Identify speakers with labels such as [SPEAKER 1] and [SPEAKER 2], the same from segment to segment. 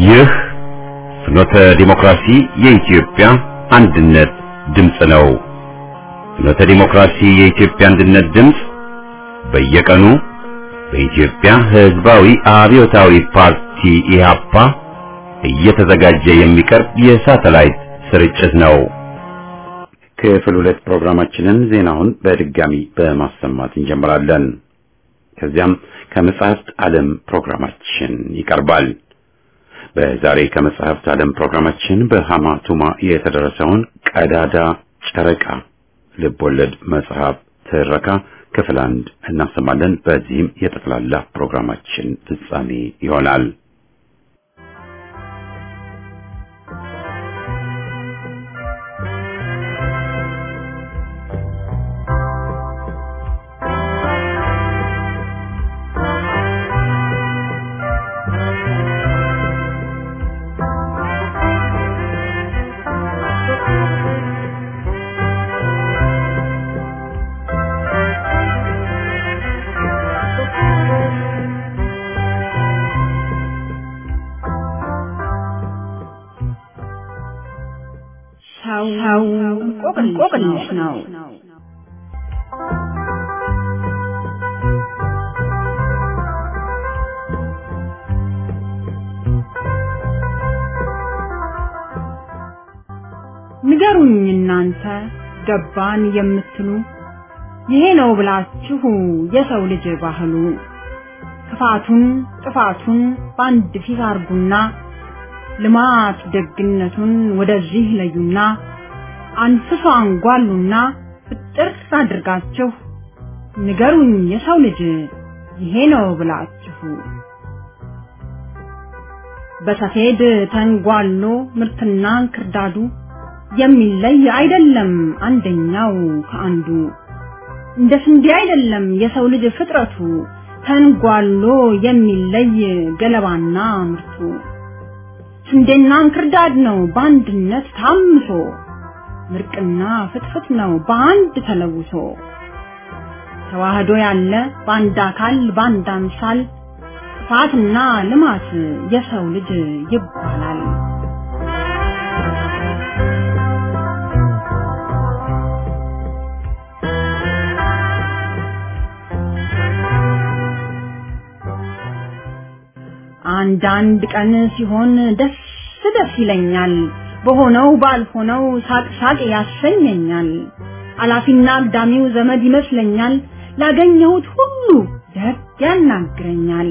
[SPEAKER 1] ይህ ፍኖተ ዲሞክራሲ የኢትዮጵያ አንድነት ድምጽ ነው። ፍኖተ ዲሞክራሲ የኢትዮጵያ አንድነት ድምጽ በየቀኑ በኢትዮጵያ ሕዝባዊ አብዮታዊ ፓርቲ ኢህአፓ እየተዘጋጀ የሚቀርብ የሳተላይት ስርጭት ነው። ክፍል 2 ፕሮግራማችንን ዜናውን በድጋሚ በማሰማት እንጀምራለን። ከዚያም ከመጽሐፍት ዓለም ፕሮግራማችን ይቀርባል። በዛሬ ከመጽሐፍት ዓለም ፕሮግራማችን በሐማቱማ የተደረሰውን ቀዳዳ ጨረቃ ልቦለድ መጽሐፍ ትረካ ክፍል 1 እናሰማለን። በዚህም የጠቅላላ ፕሮግራማችን ፍጻሜ ይሆናል።
[SPEAKER 2] እንቆቅልሽ ነው። ንገሩኝ እናንተ ገባን የምትሉ ይሄ ነው ብላችሁ የሰው ልጅ ባህሉ ክፋቱን ጥፋቱን ባንድ ፊት አርጉና ልማት ደግነቱን ወደዚህ ለዩና አንፍሶ አንጓሉና ፍጥር አድርጋችሁ ንገሩኝ የሰው ልጅ ይሄ ነው ብላችሁ። በሰፌድ ተንጓሎ ምርትና እንክርዳዱ የሚለይ አይደለም አንደኛው ከአንዱ። እንደ ስንዴ አይደለም የሰው ልጅ ፍጥረቱ ተንጓሎ የሚለይ ገለባና ምርቱ። ስንዴና እንክርዳድ ነው በአንድነት ታምሶ ምርቅና ፍትፍት ነው በአንድ ተለውሶ። ተዋህዶ ያለ በአንድ አካል በአንድ አምሳል ጥፋትና ልማት የሰው ልጅ ይባላል። አንዳንድ ቀን ሲሆን ደስ ደስ ይለኛል በሆነው ባልሆነው ሳቅ ሳቅ ያሰኘኛል። አላፊና አግዳሚው ዘመድ ይመስለኛል ላገኘሁት ሁሉ ደግ ያናግረኛል።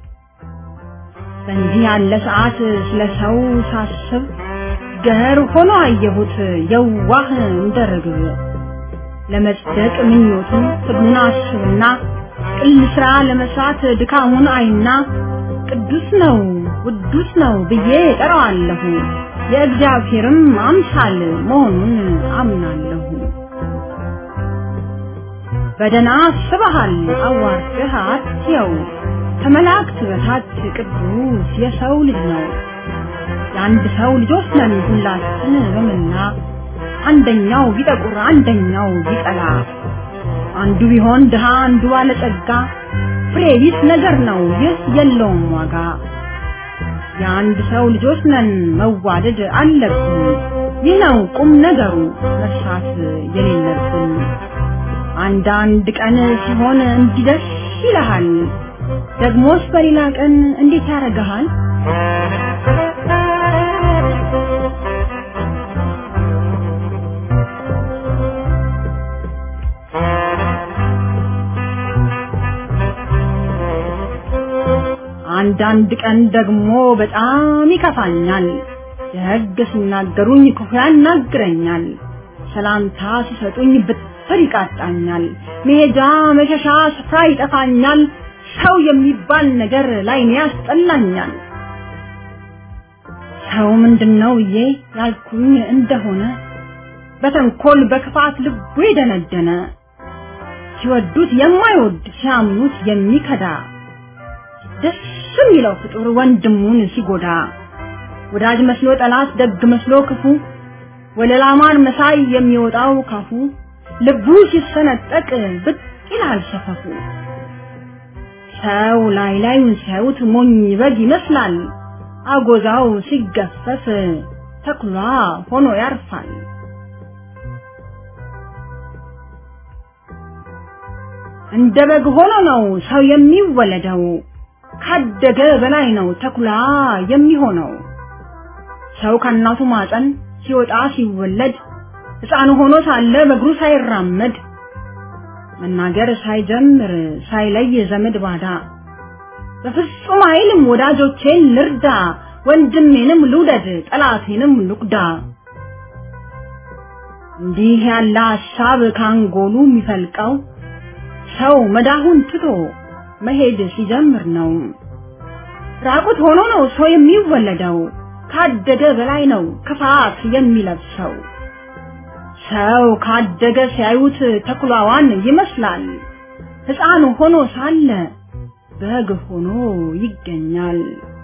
[SPEAKER 2] በእንዲህ ያለ ሰዓት ስለሰው ሳስብ ገር ሆኖ አየሁት የዋህ እንደርግብ። ለመጽደቅ ምኞቱ ትግሉን አስብና ቅል ስራ ለመስራት ድካሙን አይና ቅዱስ ነው ውዱስ ነው ብዬ እጠራዋለሁ የእግዚአብሔርም አምሳል መሆኑን አምናለሁ። በደና አስበሃል አዋርደህ አትየው ከመላእክት በታች ቅዱስ የሰው ልጅ ነው። የአንድ ሰው ልጆች ነን ሁላችን በመላ አንደኛው ቢጠቁር አንደኛው ቢቀላ አንዱ ቢሆን ድሃ አንዱ ባለጸጋ ፍሬ ቢስ ነገር ነው ይህ የለውም ዋጋ። የአንድ ሰው ልጆች ነን መዋደድ አለብን ይህ ነው ቁም ነገሩ መርሳት የሌለብን። አንዳንድ ቀን ሲሆን እንዲደስ ይልሃል ደግሞስ በሌላ ቀን እንዴት ያረጋሃል? አንዳንድ ቀን ደግሞ በጣም ይከፋኛል ደግ ሲናገሩኝ ክፉ ያናግረኛል። ሰላምታ ሲሰጡኝ ብትር ይቃጣኛል መሄጃ መሸሻ ስፍራ ይጠፋኛል። ሰው የሚባል ነገር ላይኔ ያስጠላኛል። ሰው ምንድነው ብዬ ያልኩኝ እንደሆነ በተንኮል በክፋት ልቡ የደነደነ ሲወዱት የማይወድ ሲያምኑት የሚከዳ ደስ የሚለው ፍጡር ወንድሙን ሲጎዳ ወዳጅ መስሎ ጠላት ደግ መስሎ ክፉ ወለላማን መሳይ የሚወጣው ካፉ ልቡ ሲሰነጠቅ ብቅ ይላል ሰፈፉ። ሰው ላይ ላዩን ሲያዩት ሞኝ በግ ይመስላል አጎዛው ሲገፈፍ ተኩላ ሆኖ ያርፋል። እንደ በግ ሆኖ ነው ሰው የሚወለደው ካደገ በላይ ነው ተኩላ የሚሆነው። ሰው ከእናቱ ማፀን ሲወጣ ሲወለድ ሕፃን ሆኖ ሳለ በእግሩ ሳይራመድ መናገር ሳይጀምር ሳይለይ ዘመድ ባዳ በፍጹም አይልም ወዳጆቼን ልርዳ ወንድሜንም ልውደድ ጠላቴንም ልቁዳ። እንዲህ ያለ ሐሳብ ካንጎሉ የሚፈልቀው ሰው መዳሁን ትቶ መሄድ ሲጀምር ነው። ራቁት ሆኖ ነው ሰው የሚወለደው ካደገ በላይ ነው ክፋት የሚለብሰው። ሰው ካደገ ሲያዩት ተኩላዋን ይመስላል ሕፃን ሆኖ ሳለ በግ ሆኖ ይገኛል።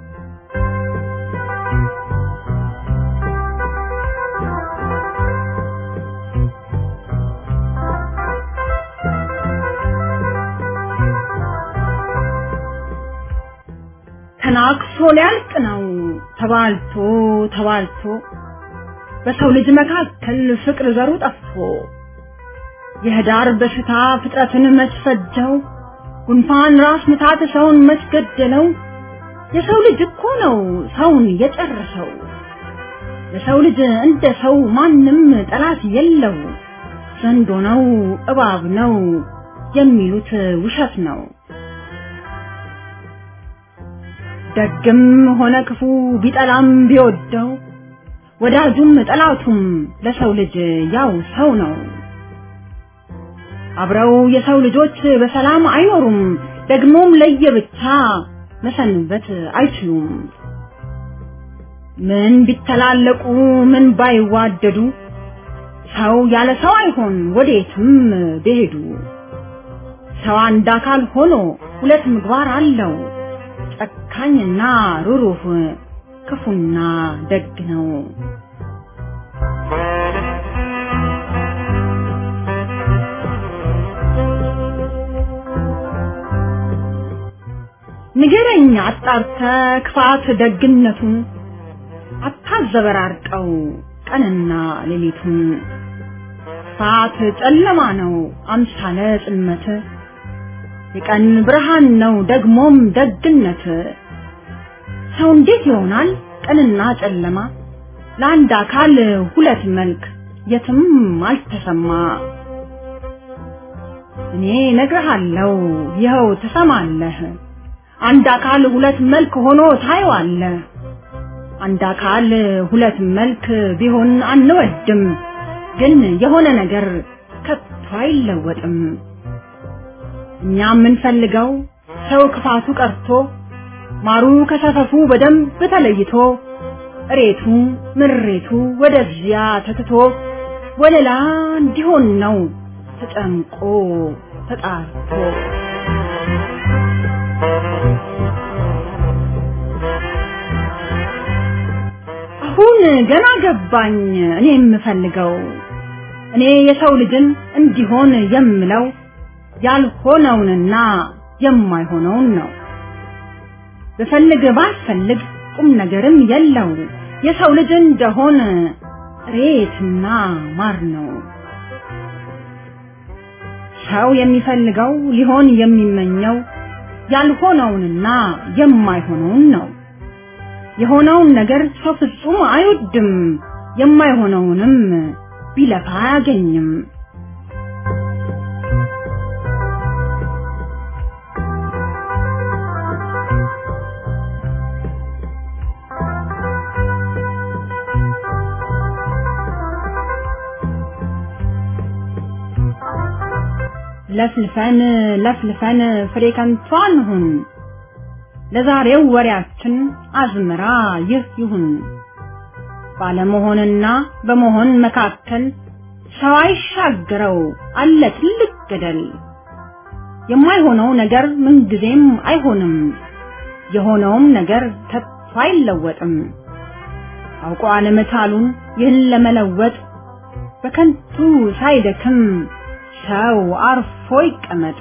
[SPEAKER 2] ተናክሶ ሊያልቅ ነው ተባልቶ ተባልቶ በሰው ልጅ መካከል ፍቅር ዘሩ ጠፍቶ የህዳር በሽታ ፍጥረትን መስፈጀው ጉንፋን ራስ ምታት ሰውን መስገደለው። የሰው ልጅ እኮ ነው ሰውን የጨረሰው። የሰው ልጅ እንደ ሰው ማንም ጠላት የለው። ዘንዶ ነው እባብ ነው የሚሉት ውሸት ነው። ደግም ሆነ ክፉ ቢጠላም ቢወደው ወዳጁም ጠላቱም ለሰው ልጅ ያው ሰው ነው። አብረው የሰው ልጆች በሰላም አይኖሩም ደግሞም ለየብቻ መሰንበት አይችሉም። ምን ቢተላለቁ ምን ባይዋደዱ ሰው ያለ ሰው አይሆን ወዴትም ቢሄዱ። ሰው አንድ አካል ሆኖ ሁለት ምግባር አለው ጨካኝና ሩሩህ ክፉና ደግ ነው። ንገረኛ አጣርተ ክፋት ደግነቱን አታዘበራርቀው ቀንና ሌሊቱን። ክፋት ጨለማ ነው አምሳለ ጽልመት የቀን ብርሃን ነው ደግሞም ደግነት። ሰው እንዴት ይሆናል ቀንና ጨለማ ለአንድ አካል ሁለት መልክ የትም አልተሰማ። እኔ ነግርሃለሁ ይኸው ትሰማለህ አንድ አካል ሁለት መልክ ሆኖ ታየዋለህ። አንድ አካል ሁለት መልክ ቢሆን አንወድም ግን የሆነ ነገር ከቶ አይለወጥም። እኛ የምንፈልገው ሰው ክፋቱ ቀርቶ ማሩ ከሰፈፉ በደንብ ተለይቶ እሬቱ ምሬቱ ወደዚያ ተትቶ ወለላ እንዲሆን ነው ተጨምቆ ተጣርቶ። አሁን ገና ገባኝ እኔ የምፈልገው እኔ የሰው ልጅን እንዲሆን የምለው ያልሆነውንና የማይሆነውን ነው። በፈልግ ባልፈልግ ቁም ነገርም የለው የሰው ልጅ እንደሆነ ሬትና ማር ነው። ሰው የሚፈልገው ሊሆን የሚመኘው ያልሆነውንና የማይሆነውን ነው። የሆነውን ነገር ሰው ፍጹም አይወድም የማይሆነውንም ቢለፋ አያገኝም። ለፍልፈን ፍሬ ከንቱ አንሁን ለዛሬው ወሬያችን አዝመራ ይህ ይሁን። ባለመሆንና በመሆን መካከል ሰው አይሻገረው አለ ትልቅ ገደል። የማይሆነው ነገር ምንጊዜም አይሆንም የሆነውም ነገር ከቶ አይለወጥም። አውቆ አለመቻሉን ይህን ለመለወጥ በከንቱ ሳይደክም ሰው አርፎ ይቀመጥ።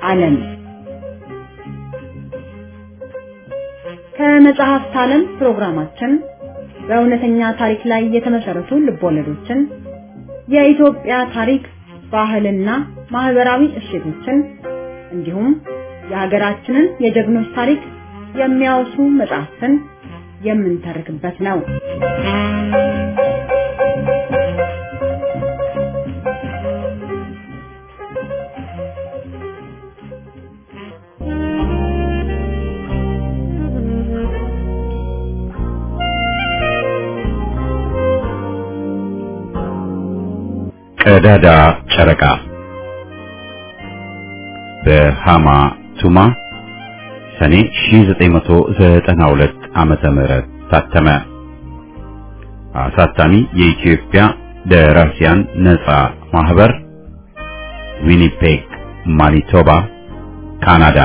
[SPEAKER 2] ዓለም ከመጽሐፍት ዓለም ፕሮግራማችን በእውነተኛ ታሪክ ላይ የተመሰረቱ ልቦለዶችን የኢትዮጵያ ታሪክ ባህልና ማህበራዊ እሴቶችን እንዲሁም የሀገራችንን የጀግኖች ታሪክ የሚያወሱ መጽሐፍትን የምንተርክበት ነው።
[SPEAKER 1] ቀዳዳ ጨረቃ በሃማ ቱማ ሰኔ 1992 ዓመተ ምህረት ታተመ። አሳታሚ የኢትዮጵያ ደራሲያን ነጻ ማህበር ዊኒፔግ ማኒቶባ ካናዳ።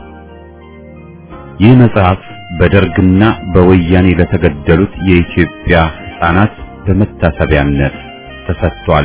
[SPEAKER 1] ይህ መጽሐፍ በደርግና በወያኔ ለተገደሉት የኢትዮጵያ ሕፃናት በመታሰቢያነት ተሰጥቷል።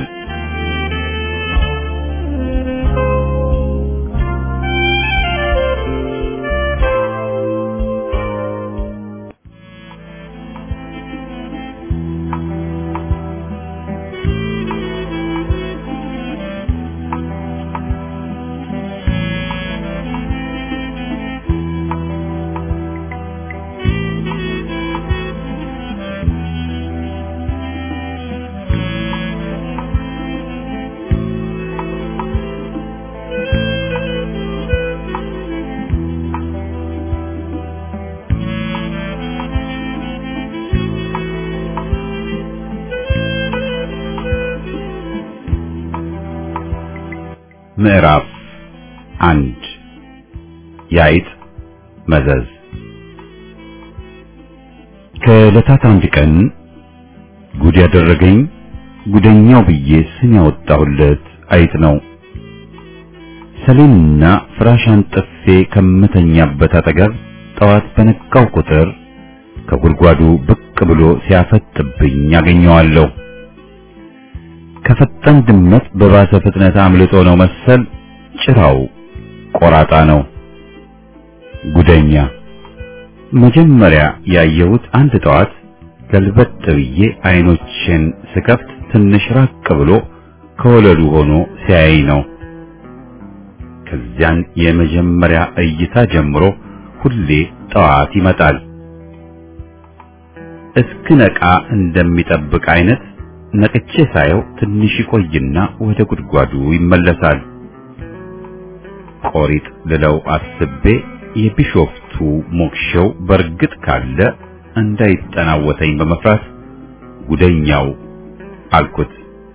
[SPEAKER 1] ምዕራፍ 1 የአይጥ መዘዝ። ከዕለታት አንድ ቀን ጉድ ያደረገኝ ጉደኛው ብዬ ስም ያወጣሁለት አይጥ ነው። ሰሌንና ፍራሽ አንጥፌ ከምተኛበት አጠገብ ጠዋት በነቃው ቁጥር ከጉድጓዱ ብቅ ብሎ ሲያፈጥብኝ ያገኘዋለሁ። ከፈጣን ድመት በባሰ ፍጥነት አምልጦ ነው መሰል ጭራው ቆራጣ ነው። ጉደኛ መጀመሪያ ያየሁት አንድ ጠዋት ገልበጥ ብዬ አይኖችን ስከፍት ትንሽ ራቅ ብሎ ከወለሉ ሆኖ ሲያይ ነው። ከዚያን የመጀመሪያ እይታ ጀምሮ ሁሌ ጠዋት ይመጣል። እስክነቃ እንደሚጠብቅ አይነት ነቅቼ ሳየው ትንሽ ይቆይና ወደ ጉድጓዱ ይመለሳል። ቆሪጥ ልለው አስቤ የቢሾፍቱ ሞክሸው በርግጥ ካለ እንዳይጠናወተኝ በመፍራት ጉደኛው አልኩት።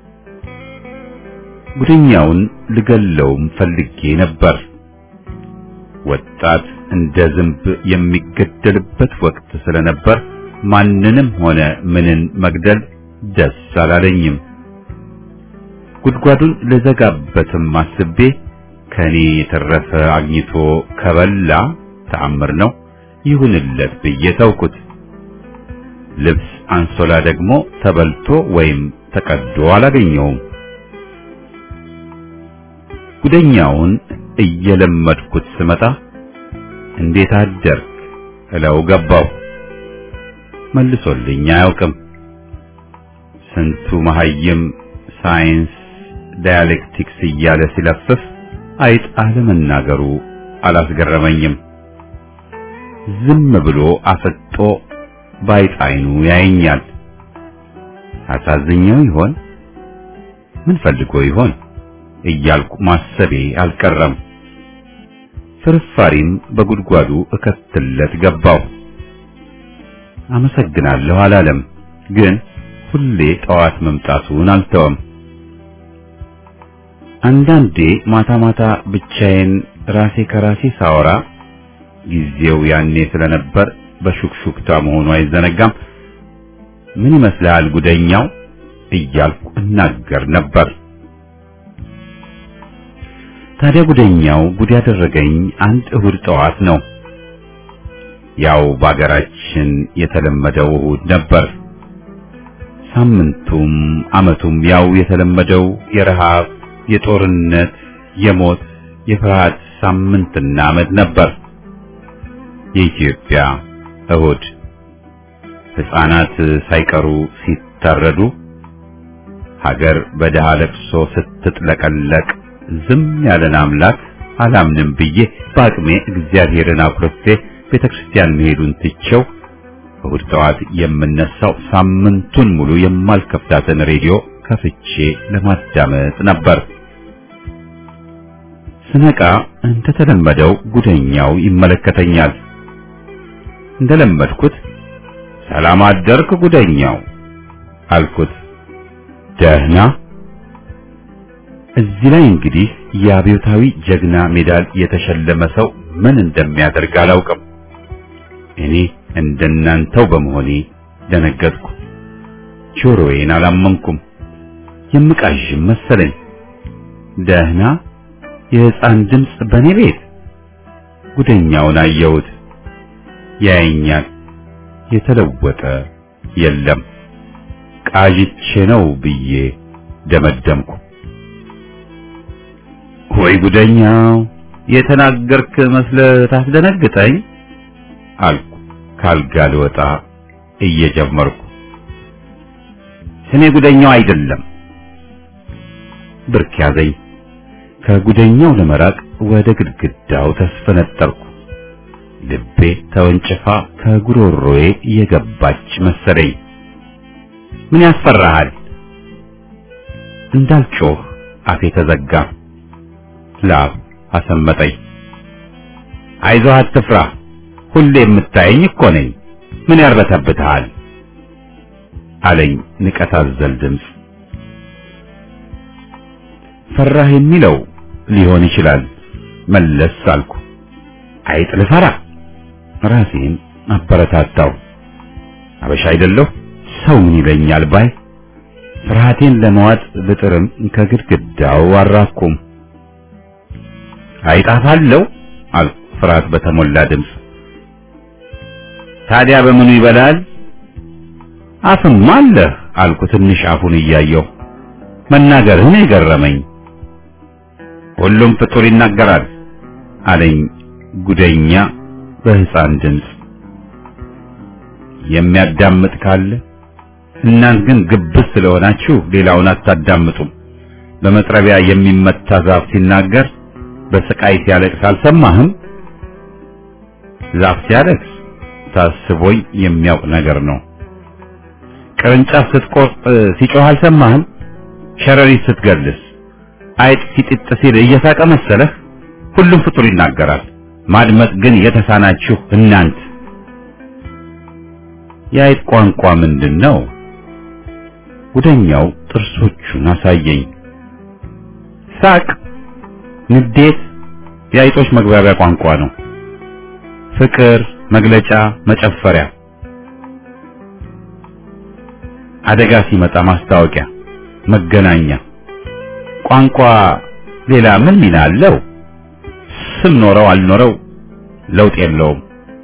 [SPEAKER 1] ጉደኛውን ልገለውም ፈልጌ ነበር። ወጣት እንደ ዝንብ የሚገደልበት ወቅት ስለነበር ማንንም ሆነ ምንን መግደል ደስ አላለኝም። ጉድጓዱን ለዘጋበትም አስቤ ከኔ የተረፈ አግኝቶ ከበላ ተአምር ነው ይሁንለት ብዬ ተውኩት። ልብስ አንሶላ ደግሞ ተበልቶ ወይም ተቀዶ አላገኘውም። ጉደኛውን እየለመድኩት ስመጣ እንዴት አደርክ እለው ገባው። መልሶልኝ አያውቅም። ስንቱ መሐይም ሳይንስ ዳያሌክቲክስ እያለ ሲለፍፍ አይጥ አለመናገሩ አላስገረመኝም። ዝም ብሎ አፈጦ ባይጥ አይኑ ያየኛል። አሳዝኘው ይሆን ምን ፈልጎ ይሆን እያልኩ ማሰቤ አልቀረም። ፍርፋሪም በጉድጓዱ እከትለት ገባው። አመሰግናለሁ አላለም፣ ግን ሁሌ ጠዋት መምጣቱን አልተወም። አንዳንዴ ማታ ማታ ብቻዬን ራሴ ከራሴ ሳወራ ጊዜው ያኔ ስለነበር በሹክሹክታ መሆኑ አይዘነጋም። ምን ይመስላል ጉደኛው እያልኩ እናገር ነበር። ታዲያ ጉደኛው ጉድ ያደረገኝ አንድ እሁድ ጠዋት ነው። ያው በአገራችን የተለመደው እሁድ ነበር። ሳምንቱም ዓመቱም ያው የተለመደው የረሃብ፣ የጦርነት፣ የሞት፣ የፍርሃት ሳምንትና ዓመት ነበር። የኢትዮጵያ እሁድ ሕፃናት ሳይቀሩ ሲታረዱ፣ ሀገር በደሃ ለቅሶ ስትጥለቀለቅ ዝም ያለን አምላክ አላምንም ብዬ በአቅሜ እግዚአብሔርን አኩርፌ ቤተክርስቲያን መሄዱን ትቼው እሁድ ጠዋት የምነሳው ሳምንቱን ሙሉ የማልከፍታትን ሬዲዮ ከፍቼ ለማዳመጥ ነበር። ስነቃ እንደተለመደው ጉደኛው ይመለከተኛል። እንደለመድኩት ሰላም አደርክ ጉደኛው አልኩት። ደህና። እዚህ ላይ እንግዲህ የአብዮታዊ ጀግና ሜዳል የተሸለመ ሰው ምን እንደሚያደርግ አላውቅም። እኔ እንደናንተው በመሆኔ ደነገጥኩ። ጆሮዬን አላመንኩም። የምቃዥም መሰለኝ። ደህና የሕፃን ድምፅ በኔ ቤት። ጉደኛውን አየሁት። ያየኛል። የተለወጠ የለም። ቃዥቼ ነው ብዬ ደመደምኩ። ወይ ጉደኛው የተናገርክ መስለህ ታስደነግጠኝ አልኩ ካልጋ ልወጣ እየጀመርኩ። ስሜ ጉደኛው አይደለም። ብርክ ያዘኝ። ከጉደኛው ለመራቅ ወደ ግድግዳው ተስፈነጠርኩ። ልቤ ተወንጭፋ ከጉሮሮዬ የገባች መሰለኝ። ምን ያስፈራሃል? እንዳልጮህ አፌ ተዘጋ። ላብ አሰመጠኝ። አይዞህ አትፍራ፣ ሁሌ የምታየኝ እኮ ነኝ። ምን ያርበተብትሃል? አለኝ ንቀት አዘል ድምፅ። ፈራህ የሚለው ሊሆን ይችላል መለስ አልኩ። አይጥ ልፈራ? ራሴን አበረታታው። አበሻ አይደለሁ ሰው ምን ይለኛል ባይ። ፍርሃቴን ለመዋጥ ብጥርም ከግድግዳው አራኩም። አይጣፋለሁ አልኩ ፍርሃት በተሞላ ድምፅ። ታዲያ በምኑ ይበላል? አፍም አለህ አልኩ ትንሽ አፉን እያየሁ። መናገርህን የገረመኝ። ሁሉም ፍጡር ይናገራል አለኝ ጉደኛ በሕፃን ድምፅ። የሚያዳምጥ ካለ? እናንት ግን ግብስ ስለሆናችሁ ሌላውን አታዳምጡም። በመጥረቢያ የሚመታ ዛፍ ሲናገር በስቃይ ሲያለቅስ አልሰማህም? ዛፍ ሲያለቅስ ታስቦኝ የሚያውቅ ነገር ነው። ቅርንጫፍ ስትቆርጥ ሲጮህ አልሰማህም? ሸረሪት ስትገልስ፣ አይጥ ሲጥጥ ሲል እየሳቀ መሰለህ? ሁሉም ፍጡር ይናገራል። ማድመጥ ግን የተሳናችሁ እናንት። የአይጥ ቋንቋ ምንድን ነው? ጉደኛው ጥርሶቹን አሳየኝ። ሳቅ፣ ንዴት የአይጦች መግባቢያ ቋንቋ ነው። ፍቅር፣ መግለጫ፣ መጨፈሪያ፣ አደጋ ሲመጣ ማስታወቂያ፣ መገናኛ። ቋንቋ ሌላ ምን ሚና አለው? ስም ኖረው አልኖረው ለውጥ የለውም።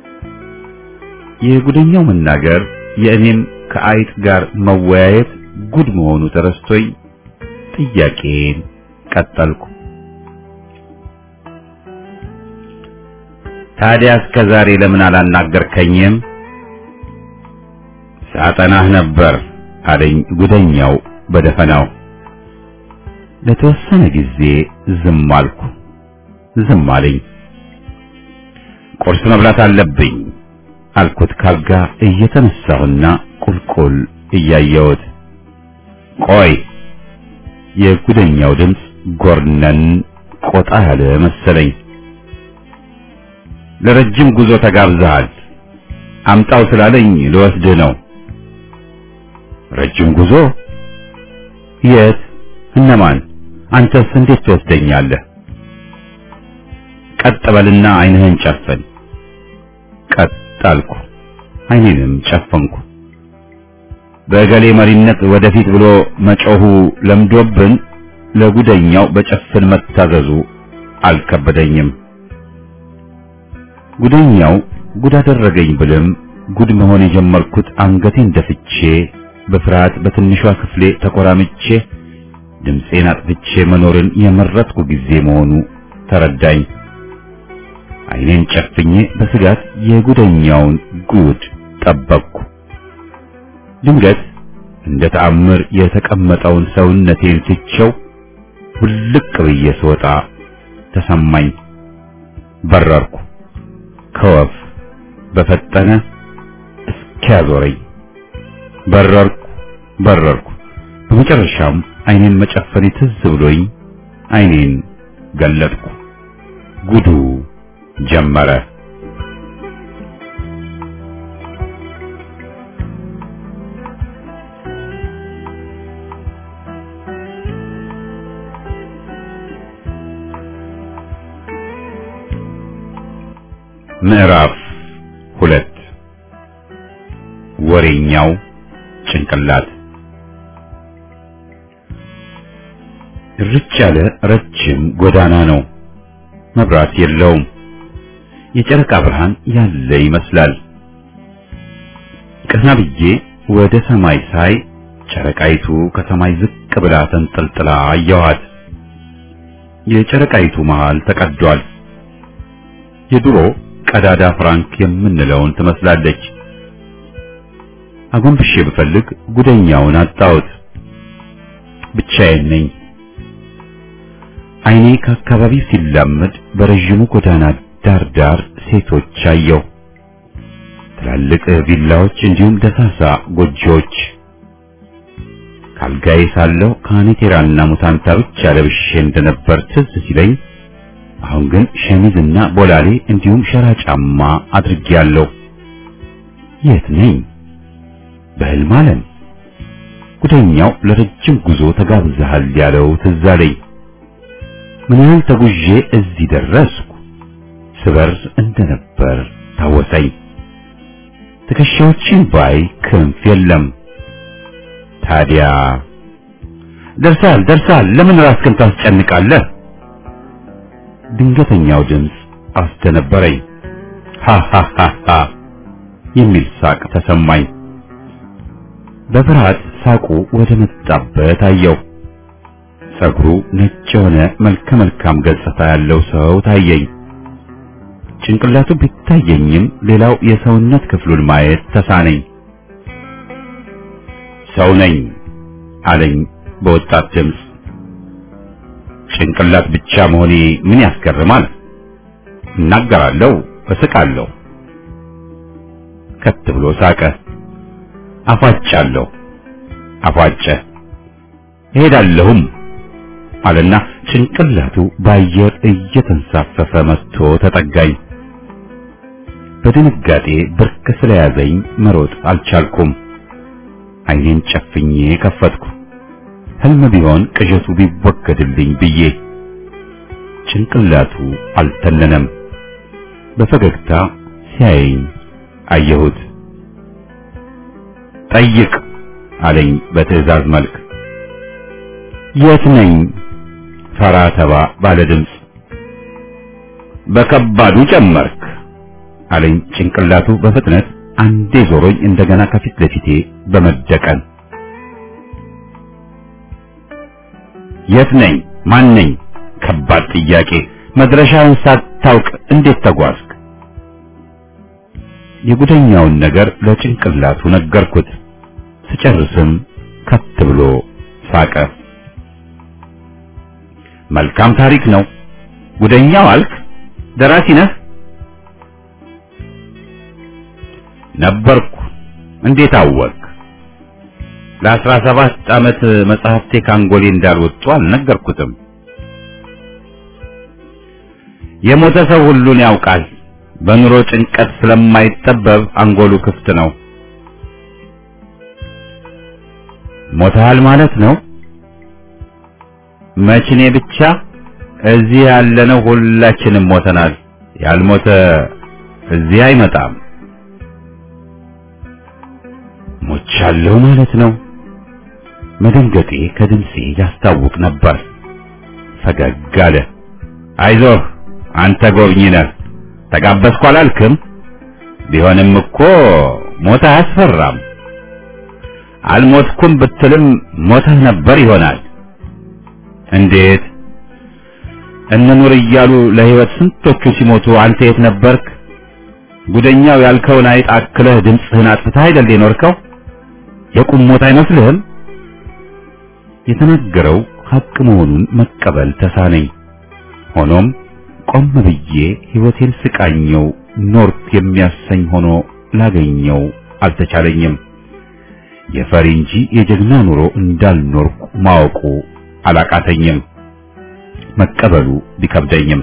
[SPEAKER 1] የጉደኛው መናገር የእኔም ከአይጥ ጋር መወያየት ጉድ መሆኑ ተረስቶኝ ጥያቄን ቀጠልኩ። ታዲያ እስከ ዛሬ ለምን አላናገርከኝም? ሳጠናህ ነበር አለኝ ጉደኛው በደፈናው። ለተወሰነ ጊዜ ዝም አልኩ። ዝም አለኝ። ቁርስ መብላት አለብኝ አልኩት ካልጋ እየተነሳሁና ቁልቁል እያየሁት። ቆይ። የጉደኛው ድምፅ ጎርነን ቆጣ ያለ መሰለኝ። ለረጅም ጉዞ ተጋብዘሃል። አምጣው ስላለኝ ልወስድህ ነው። ረጅም ጉዞ? የት? እነማን? አንተስ እንዴት ትወስደኛለህ? ቀጥ በልና ዓይንህን ጨፍን። ቀጥ አልኩ። ዓይኔንም ጨፈንኩ። በእገሌ መሪነት ወደፊት ብሎ መጮሁ ለምዶብን ለጉደኛው በጨፍን መታዘዙ አልከበደኝም። ጉደኛው ጉድ አደረገኝ ብልም ጉድ መሆን የጀመርኩት አንገቴን ደፍቼ በፍርሃት በትንሿ ክፍሌ ተቆራምቼ ድምፄን አጥፍቼ መኖርን የመረጥኩ ጊዜ መሆኑ ተረዳኝ። ዓይኔን ጨፍኜ በስጋት የጉደኛውን ጉድ ጠበቅኩ። ድንገት እንደ ተአምር የተቀመጠውን ሰውነቴን ትቼው ውልቅ ብዬ ስወጣ ተሰማኝ። በረርኩ ከወፍ በፈጠነ እስኪያዞረኝ። በረርኩ። በመጨረሻም ዓይኔን መጨፈኔ ትዝ ብሎኝ ዓይኔን ገለጥኩ። ጉዱ ጀመረ። ምዕራፍ 2 ወሬኛው ጭንቅላት። ርጭ ያለ ረጅም ጎዳና ነው። መብራት የለውም። የጨረቃ ብርሃን ያለ ይመስላል። ቀና ብዬ ወደ ሰማይ ሳይ ጨረቃይቱ ከሰማይ ዝቅ ብላ ተንጠልጥላ አየኋት። የጨረቃይቱ መሃል ተቀዷል። የድሮ ቀዳዳ ፍራንክ የምንለውን ትመስላለች። አጎንብሼ ብፈልግ ጉደኛውን አጣሁት። ብቻዬን ነኝ። ዓይኔ ከአካባቢ ሲላመድ በረዥሙ ጎዳና ዳር ሴቶች አየሁ። ትላልቅ ቪላዎች እንዲሁም ደሳሳ ጎጆዎች። ካልጋዬ ሳለሁ ካኔቴራና ሙታንታ ብቻ ለብሼ እንደነበር ትዝ ሲለኝ አሁን ግን ሸሚዝና ቦላሌ እንዲሁም ሸራ ጫማ አድርጌያለሁ። የት ነኝ? በሕልም ዓለም። ጉደኛው ለረጅም ጉዞ ተጋብዘሃል ያለው ትዝ አለኝ። ምን ያህል ተጉዤ እዚህ ደረስኩ? ስበር እንደነበር ታወሰኝ። ትከሻዎችን ባይ ክንፍ የለም። ታዲያ ደርሳል። ለምን ራስህን ታስጨንቃለህ? ድንገተኛው ድምፅ አስደነበረኝ። ሃሃሃሃ የሚል ሳቅ ተሰማኝ። በፍርሃት ሳቁ ወደ መጣበት አየሁ። ጸጉሩ ነጭ የሆነ መልከ መልካም ገጽታ ያለው ሰው ታየኝ። ጭንቅላቱ ቢታየኝም ሌላው የሰውነት ክፍሉን ማየት ተሳነኝ። ሰው ነኝ አለኝ በወጣት ድምፅ። ጭንቅላት ብቻ መሆኔ ምን ያስገርማል? እናገራለሁ፣ እስቃለሁ። ከት ብሎ ሳቀ። አፏጫለሁ፣ አፏጨ። እሄዳለሁም አለና ጭንቅላቱ በአየር እየተንሳፈፈ መጥቶ ተጠጋኝ። በድንጋጤ ብርክ ስለያዘኝ መሮጥ አልቻልኩም። ዓይኔን ጨፍኜ ከፈትኩ። ህልም ቢሆን ቅዠቱ ቢወገድልኝ ብዬ። ጭንቅላቱ አልተነነም። በፈገግታ ሲያየኝ አየሁት። ጠይቅ አለኝ በትዕዛዝ መልክ። የት ነኝ? ፈራ ተባ ባለ ድምፅ። በከባዱ ጨመርክ አለኝ ጭንቅላቱ በፍጥነት አንዴ ዞሮኝ እንደገና ከፊት ለፊቴ በመደቀን። የት ነኝ? ማን ነኝ? ከባድ ጥያቄ። መድረሻውን ሳታውቅ እንዴት ተጓዝክ? የጉደኛውን ነገር ለጭንቅላቱ ነገርኩት። ስጨርስም ከት ብሎ ሳቀ። መልካም ታሪክ ነው። ጉደኛው አልክ? ደራሲ ነህ? ነበርኩ። እንዴት አወቅ? ለ17 ዓመት መጽሐፍቴ ካንጎሌ እንዳልወጡ አልነገርኩትም። የሞተ ሰው ሁሉን ያውቃል። በኑሮ ጭንቀት ስለማይጠበብ አንጎሉ ክፍት ነው። ሞተሃል ማለት ነው? መችኔ ብቻ? እዚህ ያለነው ሁላችንም ሞተናል። ያልሞተ እዚህ አይመጣም። ሞቻለሁ ማለት ነው። መደንገጤ ከድምጼ ያስታውቅ ነበር። ፈገግ አለ። አይዞህ አንተ ጎብኚ ነህ። ተጋበዝኩ አላልክም? ቢሆንም እኮ ሞት አያስፈራም። አልሞትኩም ብትልም ሞተህ ነበር ይሆናል። እንዴት? እንኑር እያሉ ለህይወት ስንቶቹ ሲሞቱ አንተ የት ነበርክ? ጉደኛው ያልከውን አይጥ አክለህ ድምፅህን አጥፍተህ አይደል የኖርከው? የቁም ሞት አይመስልህም? የተናገረው ሐቅ መሆኑን መቀበል ተሳነኝ። ሆኖም ቆም ብዬ ህይወቴን ስቃኘው ኖርክ የሚያሰኝ ሆኖ ላገኘው አልተቻለኝም። የፈሪ እንጂ የጀግና ኑሮ እንዳልኖርኩ ማወቁ አላቃተኝም፣ መቀበሉ ቢከብደኝም።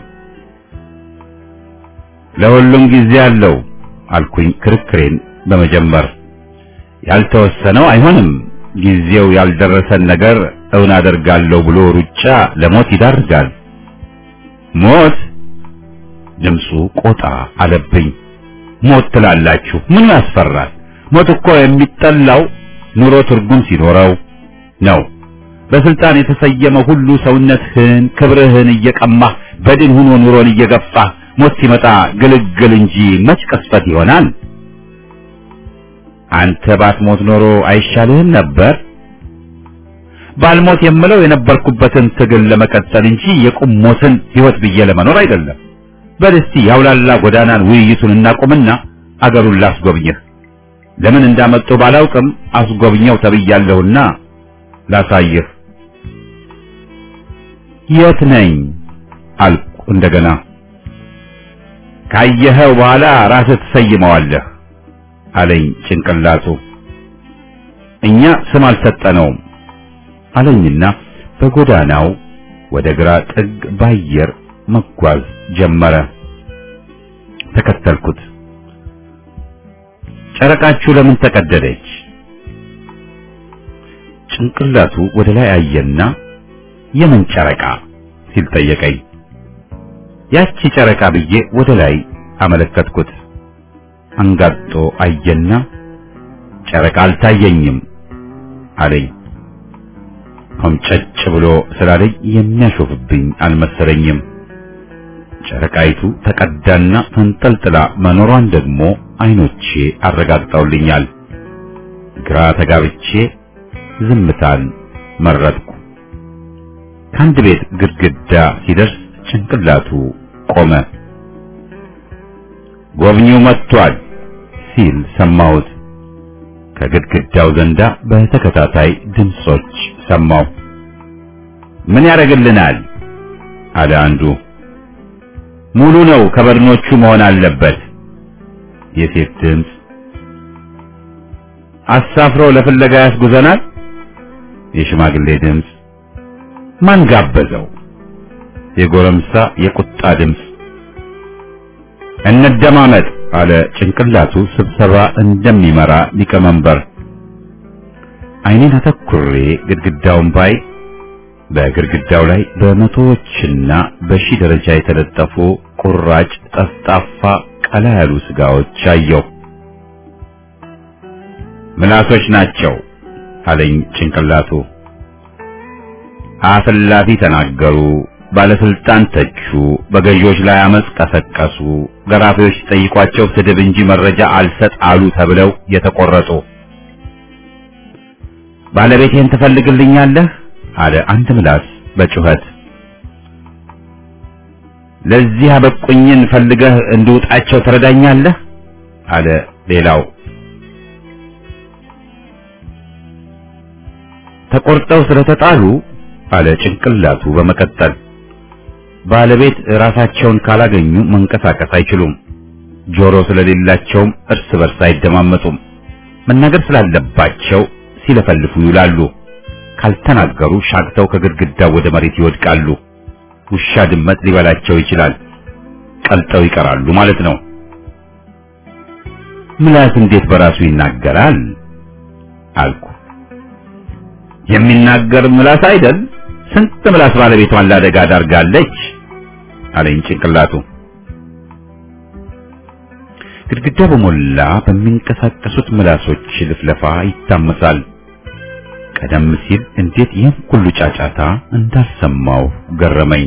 [SPEAKER 1] ለሁሉም ጊዜ አለው አልኩኝ ክርክሬን በመጀመር። ያልተወሰነው አይሆንም፣ ጊዜው ያልደረሰን ነገር እውን አደርጋለሁ ብሎ ሩጫ ለሞት ይዳርጋል። ሞት? ድምፁ ቆጣ አለብኝ። ሞት ትላላችሁ? ምን ያስፈራል? ሞት እኮ የሚጠላው ኑሮ ትርጉም ሲኖረው ነው። በስልጣን የተሰየመ ሁሉ ሰውነትህን ክብርህን እየቀማ በድን ሆኖ ኑሮን እየገፋ ሞት ሲመጣ ግልግል እንጂ መች ቅስፈት ይሆናል? አንተ ባትሞት ኖሮ አይሻልህም ነበር? ባልሞት የምለው የነበርኩበትን ትግል ለመቀጠል እንጂ የቁም ሞትን ህይወት ብዬ ለመኖር አይደለም። በልስቲ ያውላላ ጎዳናን ውይይቱን እናቁምና አገሩን ላስጎብኝህ። ለምን እንዳመጡ ባላውቅም አስጎብኘው ተብያለሁና ላሳይህ። የት ነኝ አልኩ እንደገና። ካየኸው በኋላ ራስህ ትሰይመዋለህ አለኝ ጭንቅላቱ። እኛ ስም አልሰጠነውም አለኝና በጎዳናው ወደ ግራ ጥግ ባየር መጓዝ ጀመረ። ተከተልኩት። ጨረቃችሁ ለምን ተቀደደች? ጭንቅላቱ ወደ ላይ አየና የምን ጨረቃ ሲል ጠየቀኝ። ያቺ ጨረቃ ብዬ ወደ ላይ አመለከትኩት። አንጋጦ አየና ጨረቃ አልታየኝም አለኝ። ኮምጨጭ ብሎ ስላለኝ የሚያሾፍብኝ አልመሰለኝም። ጨረቃይቱ ተቀዳና ተንጠልጥላ መኖሯን ደግሞ አይኖቼ አረጋግጠውልኛል። ግራ ተጋብቼ ዝምታን መረጥኩ። ከአንድ ቤት ግድግዳ ሲደርስ ጭንቅላቱ ቆመ። ጎብኚው መጥቷል ሲል ሰማሁት። ከግድግዳው ዘንዳ በተከታታይ ድምጾች ሰማሁ። ምን ያደርግልናል አለ አንዱ። ሙሉ ነው ከበድኖቹ መሆን አለበት። የሴት ድምጽ። አሳፍሮ ለፍለጋ ያስጉዘናል። የሽማግሌ ድምጽ። ማን ጋበዘው? የጎረምሳ የቁጣ ድምጽ። እንደማመጥ አለ ጭንቅላቱ ስብሰባ እንደሚመራ ሊቀመንበር። አይኔን አተኩሬ ግድግዳውን ባይ በግድግዳው ላይ በመቶዎችና በሺህ ደረጃ የተለጠፉ ቁራጭ ጠፍጣፋ ቀላ ያሉ ስጋዎች አየሁ። ምላሶች ናቸው አለኝ ጭንቅላቱ። አፍላፊ ተናገሩ፣ ባለስልጣን ተቹ፣ በገዢዎች ላይ አመጽ ቀሰቀሱ፣ ገራፊዎች ጠይቋቸው ስድብ እንጂ መረጃ አልሰጥ አሉ ተብለው የተቆረጡ። ባለቤቴን ትፈልግልኛለህ አለ አንድ ምላስ በጩኸት። ለዚህ አበቁኝን ፈልገህ እንድውጣቸው ትረዳኛለህ አለ ሌላው። ተቆርጠው ስለተጣሉ አለ ጭንቅላቱ በመቀጠል። ባለቤት ራሳቸውን ካላገኙ መንቀሳቀስ አይችሉም። ጆሮ ስለሌላቸውም እርስ በርስ አይደማመጡም። መናገር ስላለባቸው ሲለፈልፉ ይውላሉ። ካልተናገሩ ሻግተው ከግድግዳው ወደ መሬት ይወድቃሉ። ውሻ ድመት ሊበላቸው ይችላል። ቀልጠው ይቀራሉ ማለት ነው። ምላስ እንዴት በራሱ ይናገራል አልኩ። የሚናገር ምላስ አይደል? ስንት ምላስ ባለቤቷን ላደጋ ዳርጋለች አለኝ ጭንቅላቱ። ግድግዳው በሞላ በሚንቀሳቀሱት ምላሶች ልፍለፋ ይታመሳል። ቀደም ሲል እንዴት ይህን ሁሉ ጫጫታ እንዳልሰማው ገረመኝ።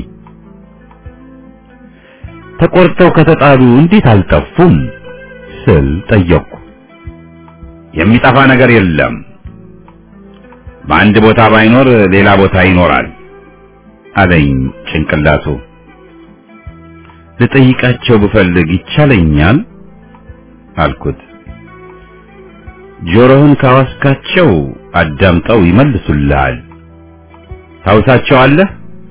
[SPEAKER 1] ተቆርጠው ከተጣሉ እንዴት አልጠፉም ስል ጠየቅኩ። የሚጠፋ ነገር የለም፣ በአንድ ቦታ ባይኖር ሌላ ቦታ ይኖራል አለኝ ጭንቅላቱ። ልጠይቃቸው ብፈልግ ይቻለኛል አልኩት። ጆሮህን ካዋስካቸው አዳምጠው ይመልሱልሃል። ታውሳቸዋለህ?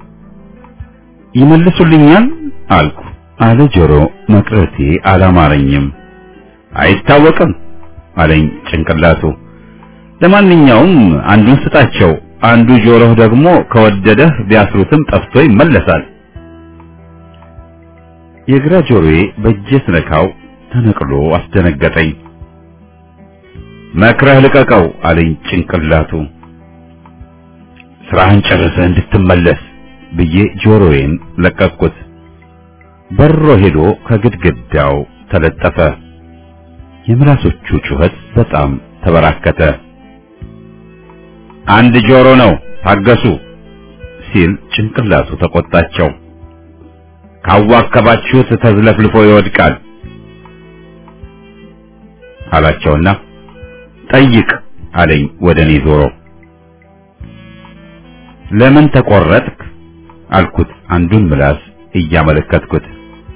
[SPEAKER 1] ይመልሱልኛል አልኩ። አለ ጆሮ። መቅረቴ አላማረኝም። አይታወቅም አለኝ ጭንቅላቱ። ለማንኛውም አንዱን ስጣቸው፣ አንዱ ጆሮህ ደግሞ ከወደደህ ቢያስሩትም ጠፍቶ ይመለሳል። የግራ ጆሮዬ በእጄ ስነካው ተነቅሎ አስደነገጠኝ። መክረህ ልቀቀው አለኝ ጭንቅላቱ። ስራህን ጨርሰህ እንድትመለስ ብዬ ጆሮዬን ለቀቅኩት። በሮ ሄዶ ከግድግዳው ተለጠፈ። የምላሶቹ ጩኸት በጣም ተበራከተ። አንድ ጆሮ ነው ታገሱ ሲል ጭንቅላቱ ተቆጣቸው። ካዋከባችሁት ተዝለፍልፎ ይወድቃል አላቸውና ጠይቅ አለኝ ወደኔ ዞሮ። ለምን ተቆረጥክ አልኩት አንዱን ምላስ እያመለከትኩት።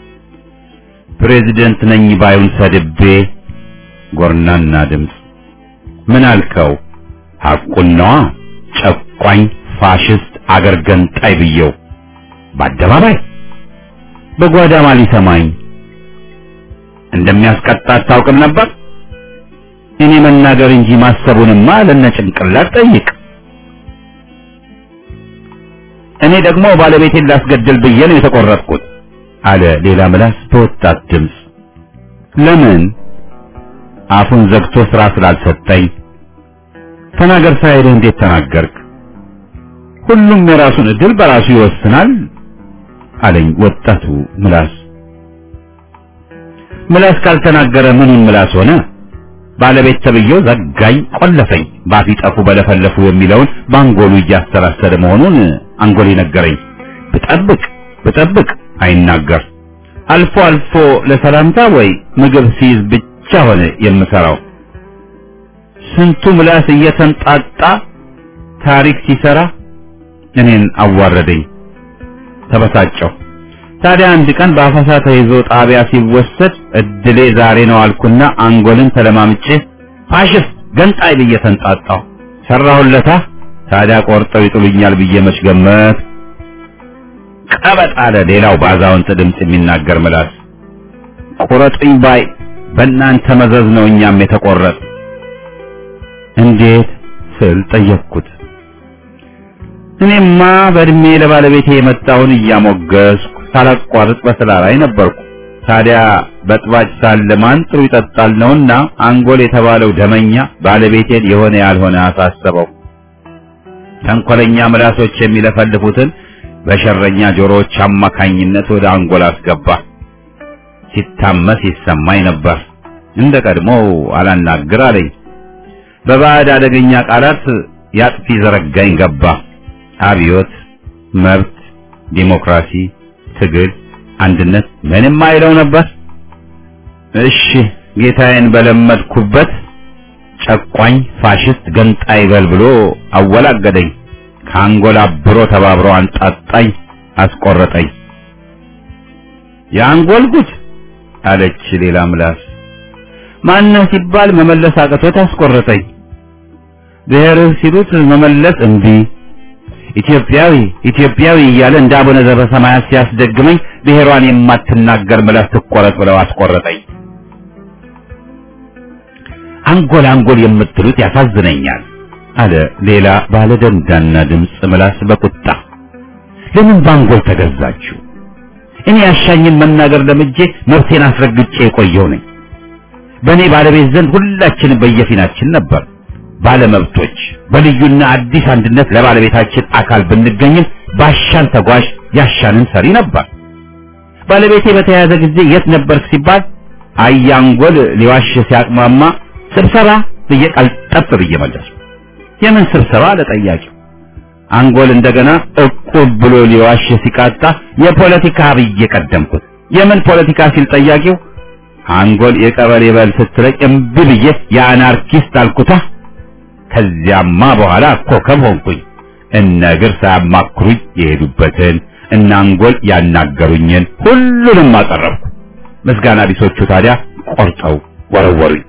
[SPEAKER 1] ፕሬዝዳንት ነኝ ባዩን ሰድቤ ጎርናና ድምፅ። ምን አልከው? ሐቁን ነዋ። ጨቋኝ ፋሽስት አገር ገንጣይ ብየው በአደባባይ በጓዳ ማን ሊሰማኝ? እንደሚያስቀጣ አታውቅም ነበር? እኔ መናገር እንጂ ማሰቡንማ ለነጭንቅላት ጠይቅ። እኔ ደግሞ ባለቤቴን ላስገድል ብዬ ነው የተቆረጥኩት አለ ሌላ ምላስ በወጣት ድምፅ። ለምን? አፉን ዘግቶ ስራ ስላልሰጠኝ። ተናገር ሳይልህ እንዴት ተናገርክ? ሁሉም የራሱን እድል በራሱ ይወስናል አለኝ ወጣቱ ምላስ። ምላስ ካልተናገረ ምኑን ምላስ ሆነ? ባለቤት ተብዬው ዘጋኝ፣ ቆለፈኝ፣ ባፊ ጠፉ በለፈለፉ የሚለውን ባንጎሉ እያስተራሰደ መሆኑን አንጎሌ ነገረኝ። ብጠብቅ አይናገር። አልፎ አልፎ ለሰላምታ ወይ ምግብ ሲይዝ ብቻ ሆነ የምሰራው። ስንቱ ምላስ እየተንጣጣ ታሪክ ሲሰራ እኔን አዋረደኝ። ተበሳጨሁ። ታዲያ አንድ ቀን በአፈሳ ተይዞ ጣቢያ ሲወሰድ እድሌ ዛሬ ነው አልኩና አንጎልን ተለማምጬ ፋሽስት ገንጣይ ብዬ ተንጣጣሁ። ሰራሁለታ። ታዲያ ቆርጠው ይጥሉኛል ብዬ መች ገመት? ቀበጥ አለ ሌላው ባዛውንት ድምፅ የሚናገር ምላስ። ቁረጡኝ ባይ በእናንተ መዘዝ ነው እኛም የተቆረጥ። እንዴት ስል ጠየቅኩት። እኔማ በእድሜ ለባለቤቴ የመጣውን እያሞገስኩ ሳላቋርጥ በስራ ላይ ነበርኩ። ታዲያ በጥባጭ ሳለ ማን ጥሩ ይጠጣል ነውና አንጎል የተባለው ደመኛ ባለቤቴን የሆነ ያልሆነ አሳሰበው። ተንኮለኛ ምላሶች የሚለፈልፉትን በሸረኛ ጆሮዎች አማካኝነት ወደ አንጎል አስገባ። ሲታመስ ይሰማኝ ነበር። እንደ ቀድሞው አላናግር አለኝ። በባዕድ አደገኛ ቃላት ያጥፊ ዘረጋኝ ገባ። አብዮት፣ መብት፣ ዲሞክራሲ፣ ትግል፣ አንድነት ምንም አይለው ነበር። እሺ ጌታዬን በለመድኩበት ጨቋኝ ፋሽስት ገንጣይ በል ብሎ አወላገደኝ። ከአንጎላ ብሮ ተባብሮ አንጣጣኝ፣ አስቆረጠኝ። የአንጎል ጉድ አለች ሌላ ምላስ። ማነህ ሲባል መመለስ አቅቶት አስቆረጠኝ። ብሔርህ ሲሉት መመለስ እምቢ። ኢትዮጵያዊ እያለ እንደ አቡነ ዘበሰማያት ሲያስደግመኝ ብሔሯን የማትናገር ምላስ ትቆረጥ ብለው አስቆረጠኝ። አንጎል የምትሉት ያሳዝነኛል አለ ሌላ ባለ ደንዳና ድምፅ ምላስ በቁጣ። ለምን ባንጎል ተገዛችሁ? እኔ ያሻኝን መናገር ለምጄ መብቴን አስረግጬ የቆየው ነኝ። በእኔ ባለቤት ዘንድ ሁላችን በየፊናችን ነበር ባለመብቶች። በልዩና አዲስ አንድነት ለባለቤታችን አካል ብንገኝም ባሻን ተጓዥ ያሻንን ሰሪ ነበር። ባለቤቴ በተያያዘ ጊዜ የት ነበርክ ሲባል አያንጎል ሊዋሽ ሲያቅማማ ስብሰባ ብዬ ቀልጠፍ ብዬ መለስኩ። የምን ስብሰባ ለጠያቂው። አንጎል እንደገና እቁብ ብሎ ሊዋሽ ሲቃጣ የፖለቲካ ብዬ ቀደምኩት። የምን ፖለቲካ ሲል ጠያቂው አንጎል የቀበሌ በል ስትለኝ እምቢ ብዬ የአናርኪስት አልኩታ። ከዚያማ በኋላ ኮከብ ሆንኩኝ። እነግር ሳያማክሩኝ የሄዱበትን እና አንጎል ያናገሩኝን ሁሉንም አቀረብኩ። ምስጋና ቢሶቹ ታዲያ ቆርጠው ወረወሩኝ።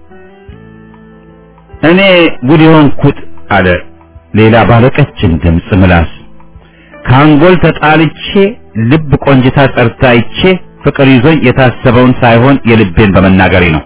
[SPEAKER 1] እኔ ጉድ የሆንኩት አለ ሌላ ባለቀጭን ድምፅ ምላስ፣ ከአንጎል ተጣልቼ ልብ ቆንጅታ ጠርታይቼ ፍቅር ይዞኝ የታሰበውን ሳይሆን የልቤን በመናገሬ ነው።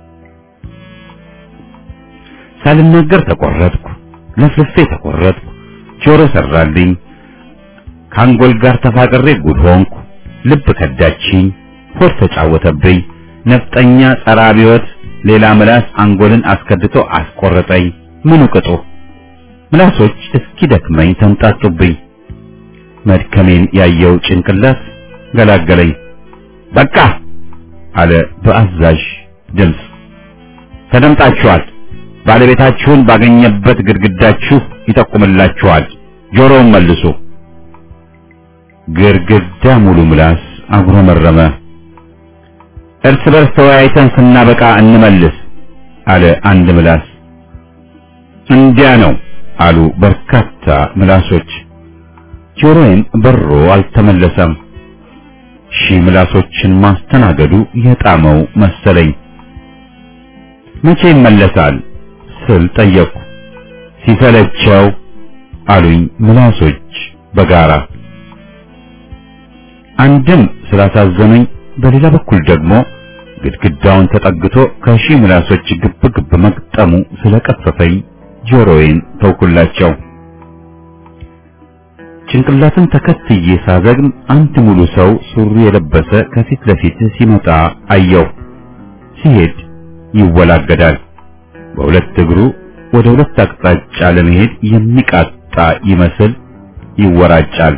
[SPEAKER 1] ሳልናገር ተቆረጥኩ፣ ለፍልፌ ተቆረጥኩ፣ ጆሮ ሰራልኝ። ከአንጎል ጋር ተፋቅሬ ጉድ ሆንኩ። ልብ ከዳችኝ፣ ሆድ ተጫወተብኝ። ነፍጠኛ ጸረ አብዮት ሌላ ምላስ አንጎልን አስከድቶ አስቆረጠኝ። ምኑ ቅጡ? ምላሶች እስኪ ደክመኝ ተንጣጡብኝ። መድከሜን ያየው ጭንቅላት ገላገለኝ። በቃ አለ በአዛዥ ድምፅ። ተደምጣችኋል። ባለቤታችሁን ባገኘበት ግድግዳችሁ ይጠቁምላችኋል። ጆሮውን መልሱ። ግድግዳ ሙሉ ምላስ አጉረመረመ። እርስ በርስ ተወያይተን ስናበቃ እንመልስ አለ አንድ ምላስ። እንዲያ ነው አሉ በርካታ ምላሶች። ጆሮዬም በሮ አልተመለሰም። ሺህ ምላሶችን ማስተናገዱ የጣመው መሰለኝ። መቼ ይመለሳል ስል ጠየቅኩ። ሲሰለቸው አሉኝ ምላሶች በጋራ። አንድም ስላሳዘኑኝ፣ በሌላ በኩል ደግሞ ግድግዳውን ተጠግቶ ከሺህ ምላሶች ግብ ግብ መቅጠሙ ስለቀፈፈኝ ጆሮዬን ተውኩላቸው። ጭንቅላትን ተከትዬ ሳዘግም አንድ ሙሉ ሰው ሱሪ የለበሰ ከፊት ለፊት ሲመጣ አየሁ። ሲሄድ ይወላገዳል። በሁለት እግሩ ወደ ሁለት አቅጣጫ ለመሄድ የሚቃጣ ይመስል ይወራጫል።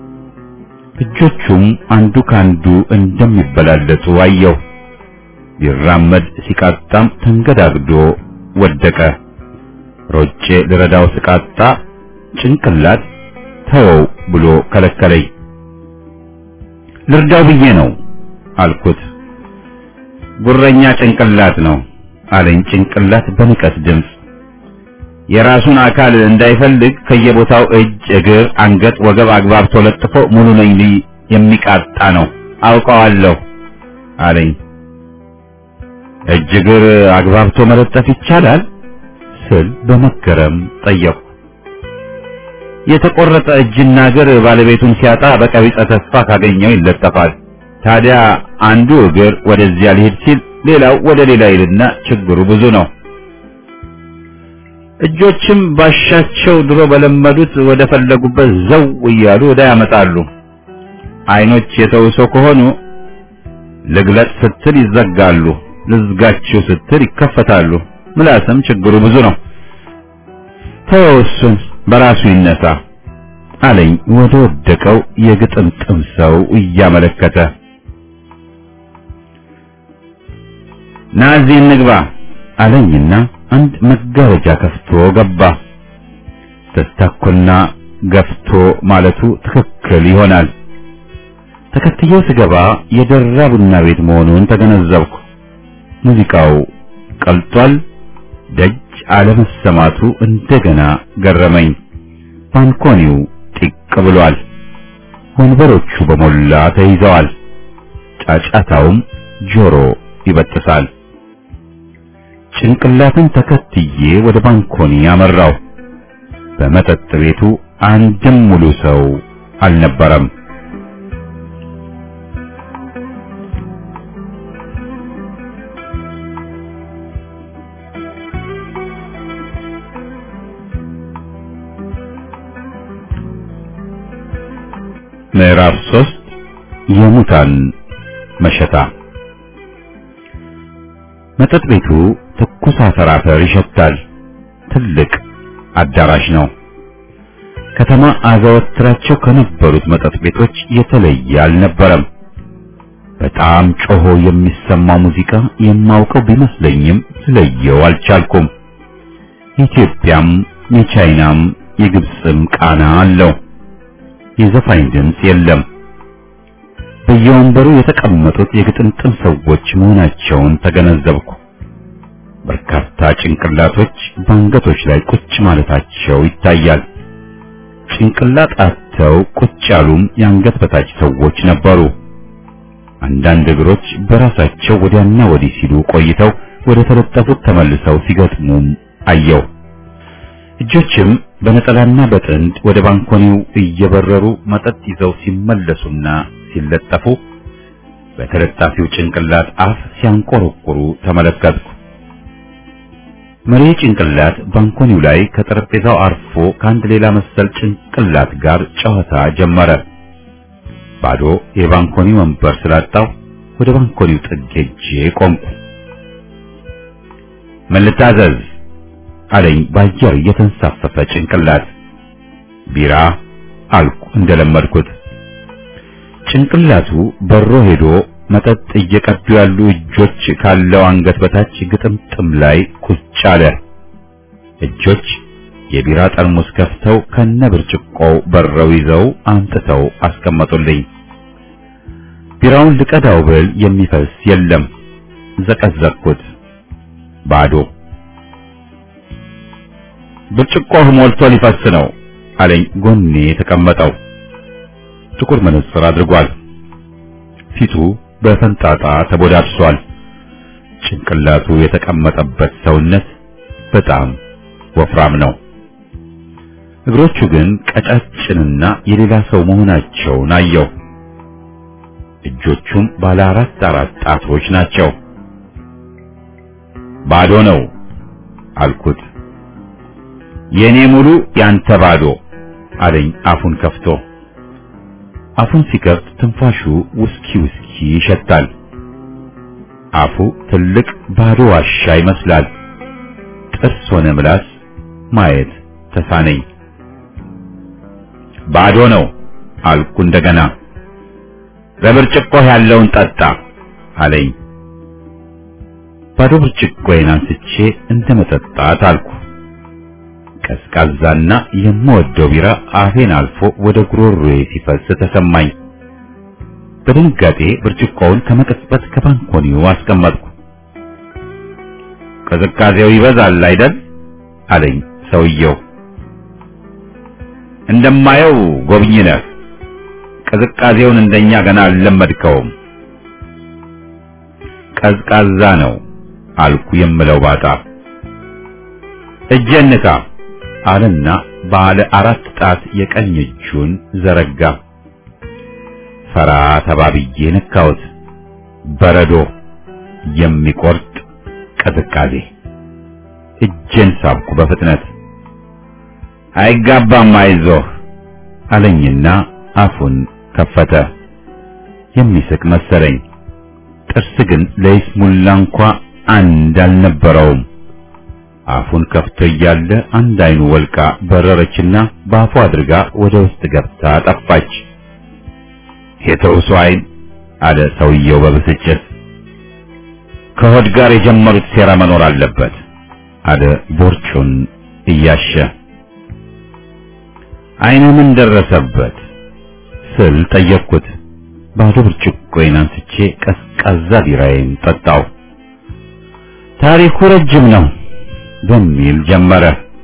[SPEAKER 1] እጆቹም አንዱ ካንዱ እንደሚበላለጡ አየሁ። ቢራመድ ሲቃጣም ተንገዳግዶ ወደቀ። ሮጬ ልረዳው ስቃጣ ጭንቅላት ተወው ብሎ ከለከለኝ። ልርዳው ብዬ ነው አልኩት። ጉረኛ ጭንቅላት ነው አለኝ ጭንቅላት በንቀት ድምፅ። የራሱን አካል እንዳይፈልግ ከየቦታው እጅ፣ እግር፣ አንገት፣ ወገብ አግባብቶ ለጥፎ ሙሉ ነኝ የሚቃጣ ነው አውቀዋለሁ አለኝ። እጅ እግር አግባብቶ መለጠፍ ይቻላል ስል በመገረም ጠየቁ። የተቆረጠ እጅና እግር ባለቤቱን ሲያጣ በቀቢጸ ተስፋ ካገኘው ይለጠፋል። ታዲያ አንዱ እግር ወደዚያ ሊሄድ ሲል ሌላው ወደ ሌላ ይልና ችግሩ ብዙ ነው። እጆችም ባሻቸው ድሮ በለመዱት ወደ ፈለጉበት ዘው እያሉ ወደ ያመጣሉ። አይኖች የተውሶ ከሆኑ ልግለጥ ስትል ይዘጋሉ፣ ልዝጋችሁ ስትል ይከፈታሉ። ምላስም ችግሩ ብዙ ነው። ተወሱን በራሱ ይነሳ አለኝ ወደ ወደቀው የግጥምጥም ሰው እያመለከተ። ናዚ እንግባ አለኝና አንድ መጋረጃ ከፍቶ ገባ። ተስተካከልና ገፍቶ ማለቱ ትክክል ይሆናል። ተከትዬው ስገባ የደራ ቡና ቤት መሆኑን ተገነዘብኩ። ሙዚቃው ቀልጧል። ደጅ አለመሰማቱ እንደገና ገረመኝ። ባንኮኒው ጢቅ ብሏል። ወንበሮቹ በሞላ ተይዘዋል። ጫጫታውም ጆሮ ይበጥሳል። ጭንቅላትን ተከትዬ ወደ ባንኮኒ አመራው። በመጠጥ ቤቱ አንድም ሙሉ ሰው አልነበረም። ምዕራፍ 3 የሙታን መሸታ። መጠጥ ቤቱ ትኩስ አፈር ይሸታል። ትልቅ አዳራሽ ነው። ከተማ አዘወትራቸው ከነበሩት መጠጥ ቤቶች የተለየ አልነበረም። በጣም ጮሆ የሚሰማ ሙዚቃ የማውቀው ቢመስለኝም ስለየው አልቻልኩም። የኢትዮጵያም የቻይናም የግብጽም ቃና አለው። የዘፋኝ ድምፅ የለም። በየወንበሩ የተቀመጡት የግጥምጥም ሰዎች መሆናቸውን ተገነዘብኩ። በርካታ ጭንቅላቶች በአንገቶች ላይ ቁጭ ማለታቸው ይታያል። ጭንቅላት አተ ተኝተው ቁጭ ያሉም የአንገት በታች ሰዎች ነበሩ። አንዳንድ እግሮች በራሳቸው ወዲያና ወዲህ ሲሉ ቆይተው ወደ ተለጠፉት ተመልሰው ሲገጥሙም አየው። እጆችም በነጠላና በጥንድ ወደ ባንኮኒው እየበረሩ መጠጥ ይዘው ሲመለሱና ሲለጠፉ በተለጣፊው ጭንቅላት አፍ ሲያንቆረቁሩ ተመለከትኩ። መሪ ጭንቅላት ባንኮኒው ላይ ከጠረጴዛው አርፎ ከአንድ ሌላ መሰል ጭንቅላት ጋር ጨዋታ ጀመረ። ባዶ የባንኮኒ ወንበር ስላጣው ወደ ባንኮኒው ጥግ ሄጄ ቆምኩ። ምን ልታዘዝ አለኝ በአየር እየተንሳፈፈ ጭንቅላት። ቢራ አልኩ እንደለመድኩት። ጭንቅላቱ በሮ ሄዶ መጠጥ እየቀዱ ያሉ እጆች ካለው አንገት በታች ግጥምጥም ላይ ቁጭ አለ። እጆች የቢራ ጠርሙስ ከፍተው ከነ ብርጭቆው በረው ይዘው አምጥተው አስቀመጡልኝ። ቢራውን ልቀዳው ብል የሚፈስ የለም። ዘቀዘቅኩት። ባዶ። ብርጭቆው ሞልቶ ሊፈስ ነው አለኝ ጎኔ የተቀመጠው። ጥቁር መነጽር አድርጓል። ፊቱ በፈንጣጣ ተቦዳድሷል። ጭንቅላቱ የተቀመጠበት ሰውነት በጣም ወፍራም ነው። እግሮቹ ግን ቀጫጭንና የሌላ ሰው መሆናቸውን አየው። እጆቹም ባለ አራት ጣቶች ናቸው። ባዶ ነው አልኩት። የኔ ሙሉ ያንተ ባዶ አለኝ አፉን ከፍቶ። አፉን ሲከፍት ትንፋሹ ውስኪ ይሸታል። አፉ ትልቅ ባዶ ዋሻ ይመስላል። ጥርስ ሆነ ምላስ ማየት ተሳነኝ። ባዶ ነው አልኩ እንደገና። በብርጭቆ ያለውን ጠጣ አለኝ። ባዶ ብርጭቆዬን አንስቼ እንደመጠጣት አልኩ። ቀዝቃዛና የምወደው ቢራ አፌን አልፎ ወደ ጉሮሮዬ ሲፈስ ተሰማኝ። በድንጋጤ ብርጭቆውን ከመቀስበት ከባንኮኒው አስቀመጥኩ። ቅዝቃዜው ይበዛል አይደል አለኝ ሰውየው። እንደማየው ጎብኝ ነህ። ቅዝቃዜውን እንደኛ ገና አልለመድከውም። ቀዝቃዛ ነው አልኩ የምለው ባጣ። እጀንካ አለና ባለ አራት ጣት የቀኝ እጁን ዘረጋ። ፈራ ተባብዬ ነካሁት። በረዶ የሚቆርጥ ቅዝቃዜ። እጄን ሳብኩ በፍጥነት። አይጋባም አይዞህ አለኝና አፉን ከፈተ። የሚስቅ መሰለኝ። ጥርስ ግን ለይስሙላ እንኳ አንድ አልነበረውም። አፉን ከፍቶ እያለ አንድ አይኑ ወልቃ በረረችና በአፉ አድርጋ ወደ ውስጥ ገብታ ጠፋች። የተውሶ አይን አለ ሰውየው በብስጭት። ከሆድ ጋር የጀመሩት ሴራ መኖር አለበት አለ ቦርጩን እያሸ። አይኑ ምን ደረሰበት ስል ጠየቅኩት። ባዶ ብርጭቆዬን አንስቼ ቀዝቃዛ ቢራዬን ጠጣው። ታሪኩ ረጅም ነው በሚል ጀመረ።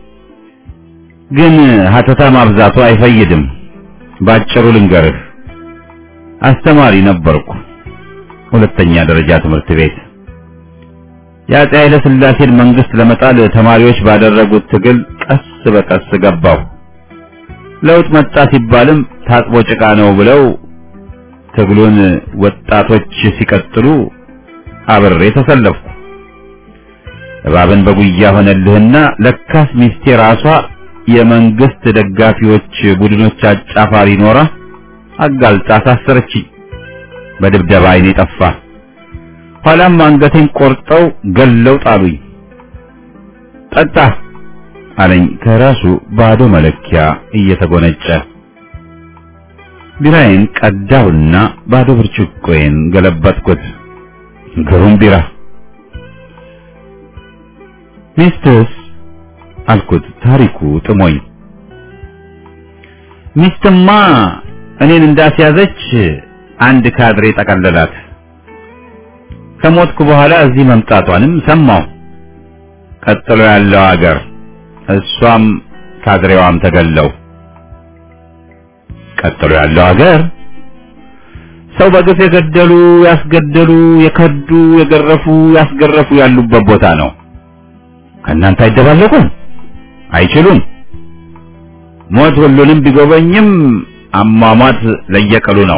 [SPEAKER 1] ግን ሀተታ ማብዛቱ አይፈይድም። ባጭሩ ልንገርህ። አስተማሪ ነበርኩ፣ ሁለተኛ ደረጃ ትምህርት ቤት። የአፄ ኃይለ ሥላሴን መንግስት ለመጣል ተማሪዎች ባደረጉት ትግል ቀስ በቀስ ገባሁ። ለውጥ መጣ ሲባልም ታጥቦ ጭቃ ነው ብለው ትግሉን ወጣቶች ሲቀጥሉ አብሬ ተሰለፍኩ። እባብን በጉያ ሆነልህና ለካስ ሚስቴ ራሷ የመንግስት ደጋፊዎች ቡድኖች አጫፋሪ ኖራ አጋልጣ አሳሰረችኝ። በድብደባ አይኔ ጠፋ። ኋላም አንገቴን ቆርጠው ገለው ጣሉኝ። ጠጣ አለኝ ከራሱ ባዶ መለኪያ እየተጎነጨ። ቢራዬን ቀዳውና ባዶ ብርጭቆዬን ገለበጥኩት። ግሩም ቢራ። ሚስትስ አልኩት ታሪኩ ጥሞኝ። ሚስትማ እኔን እንዳስያዘች አንድ ካድሬ ጠቀለላት። ከሞትኩ በኋላ እዚህ መምጣቷንም ሰማሁ። ቀጥሎ ያለው አገር እሷም ካድሬዋም ተገለው። ቀጥሎ ያለው ሀገር ሰው በግፍ የገደሉ፣ ያስገደሉ፣ የከዱ፣ የገረፉ፣ ያስገረፉ ያሉበት ቦታ ነው። ከእናንተ አይደባለቁም፣ አይችሉም። ሞት ሁሉንም ቢጎበኝም አሟሟት ለየቀሉ ነው።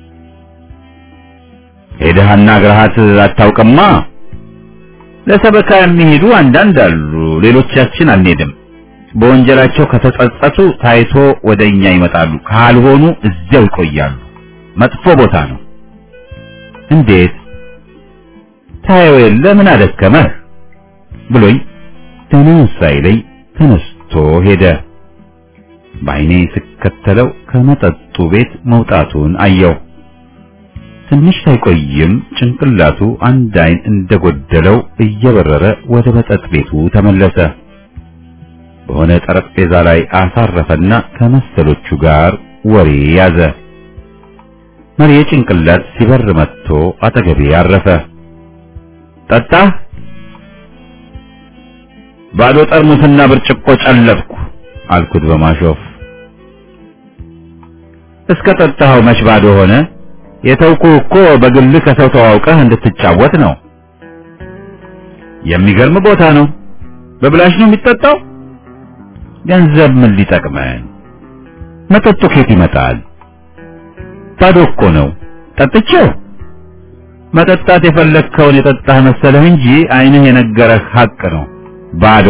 [SPEAKER 1] ሄደህና ግርሃት አታውቅማ። ለሰበካ የሚሄዱ አንዳንድ አሉ፣ ሌሎቻችን አንሄድም። በወንጀላቸው ከተጸጸቱ ታይቶ ወደኛ ይመጣሉ፣ ካልሆኑ እዚያው ይቆያሉ። መጥፎ ቦታ ነው። እንዴት ታየው የለ ምን አደከመህ ብሎኝ ተነሳይ ላይ ተነስቶ ሄደ። በዓይኔ ስከተለው ከመጠጡ ቤት መውጣቱን አየው። ትንሽ ሳይቆይም ጭንቅላቱ አንድ ዓይን እንደጎደለው እየበረረ ወደ መጠጥ ቤቱ ተመለሰ። በሆነ ጠረጴዛ ላይ አሳረፈና ከመሰሎቹ ጋር ወሬ ያዘ። መሪ ጭንቅላት ሲበር መጥቶ አጠገቤ ያረፈ። ጠጣ? ባዶ ጠርሙስና ብርጭቆ ጨለጥኩ አልኩት በማሾፍ። እስከ ጠጣኸው መች ባዶ ሆነ? የተውኩህ እኮ በግልህ ከሰው ተዋውቀህ እንድትጫወት ነው። የሚገርም ቦታ ነው። በብላሽ ነው የሚጠጣው? ገንዘብ ምን ሊጠቅመን? መጠጡ ከየት ይመጣል? ባዶ እኮ ነው። ጠጥቼው መጠጣት የፈለግከውን የጠጣህ መሰለህ እንጂ ዓይንህ የነገረህ ሐቅ ነው። ባዶ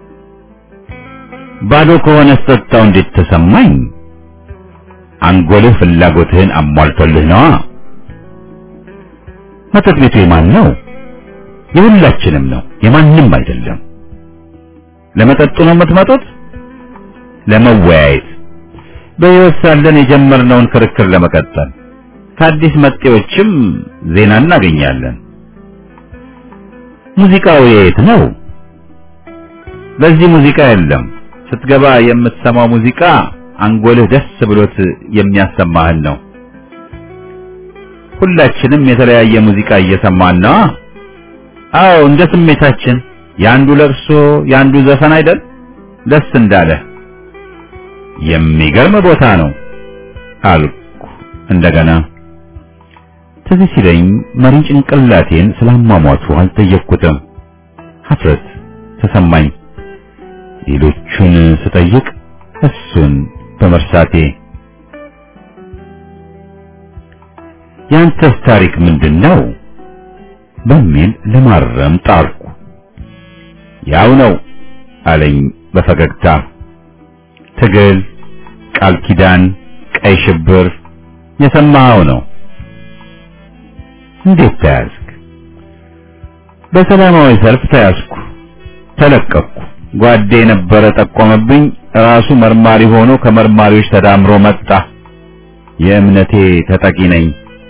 [SPEAKER 1] ባዶ ከሆነ ጠጣው እንዴት ተሰማኝ? አንጎልህ ፍላጎትህን አሟልቶልህ ነዋ። መጠጥ ቤቱ የማን ነው? የሁላችንም ነው፣ የማንም አይደለም። ለመጠጡ ነው የምትመጡት? ለመወያየት፣ በሕይወት ሳለን የጀመርነውን ክርክር ለመቀጠል። ከአዲስ መጤዎችም ዜና እናገኛለን። ሙዚቃው የት ነው? በዚህ ሙዚቃ የለም። ስትገባ የምትሰማው ሙዚቃ አንጎልህ ደስ ብሎት የሚያሰማህን ነው። ሁላችንም የተለያየ ሙዚቃ እየሰማን ነው። አዎ፣ እንደ ስሜታችን። ያንዱ ለቅሶ፣ ያንዱ ዘፈን አይደል? ደስ እንዳለ። የሚገርም ቦታ ነው አልኩ እንደገና። ትዝ ሲለኝ መሪ ጭንቅላቴን ስላሟሟቱ አልጠየቅኩትም። ሀፍረት ተሰማኝ። ሌሎቹን ስጠይቅ እሱን በመርሳቴ። ያንተስ ታሪክ ምንድነው በሚል ለማረም ጣርኩ። ያው ነው አለኝ በፈገግታ። ትግል፣ ቃል ኪዳን፣ ቀይ ሽብር የሰማኸው ነው። እንዴት ተያዝክ? በሰላማዊ ሰልፍ ተያዝኩ፣ ተለቀቅኩ። ጓዴ ነበረ ጠቆመብኝ። ራሱ መርማሪ ሆኖ ከመርማሪዎች ተዳምሮ መጣ። የእምነቴ ተጠቂ ነኝ።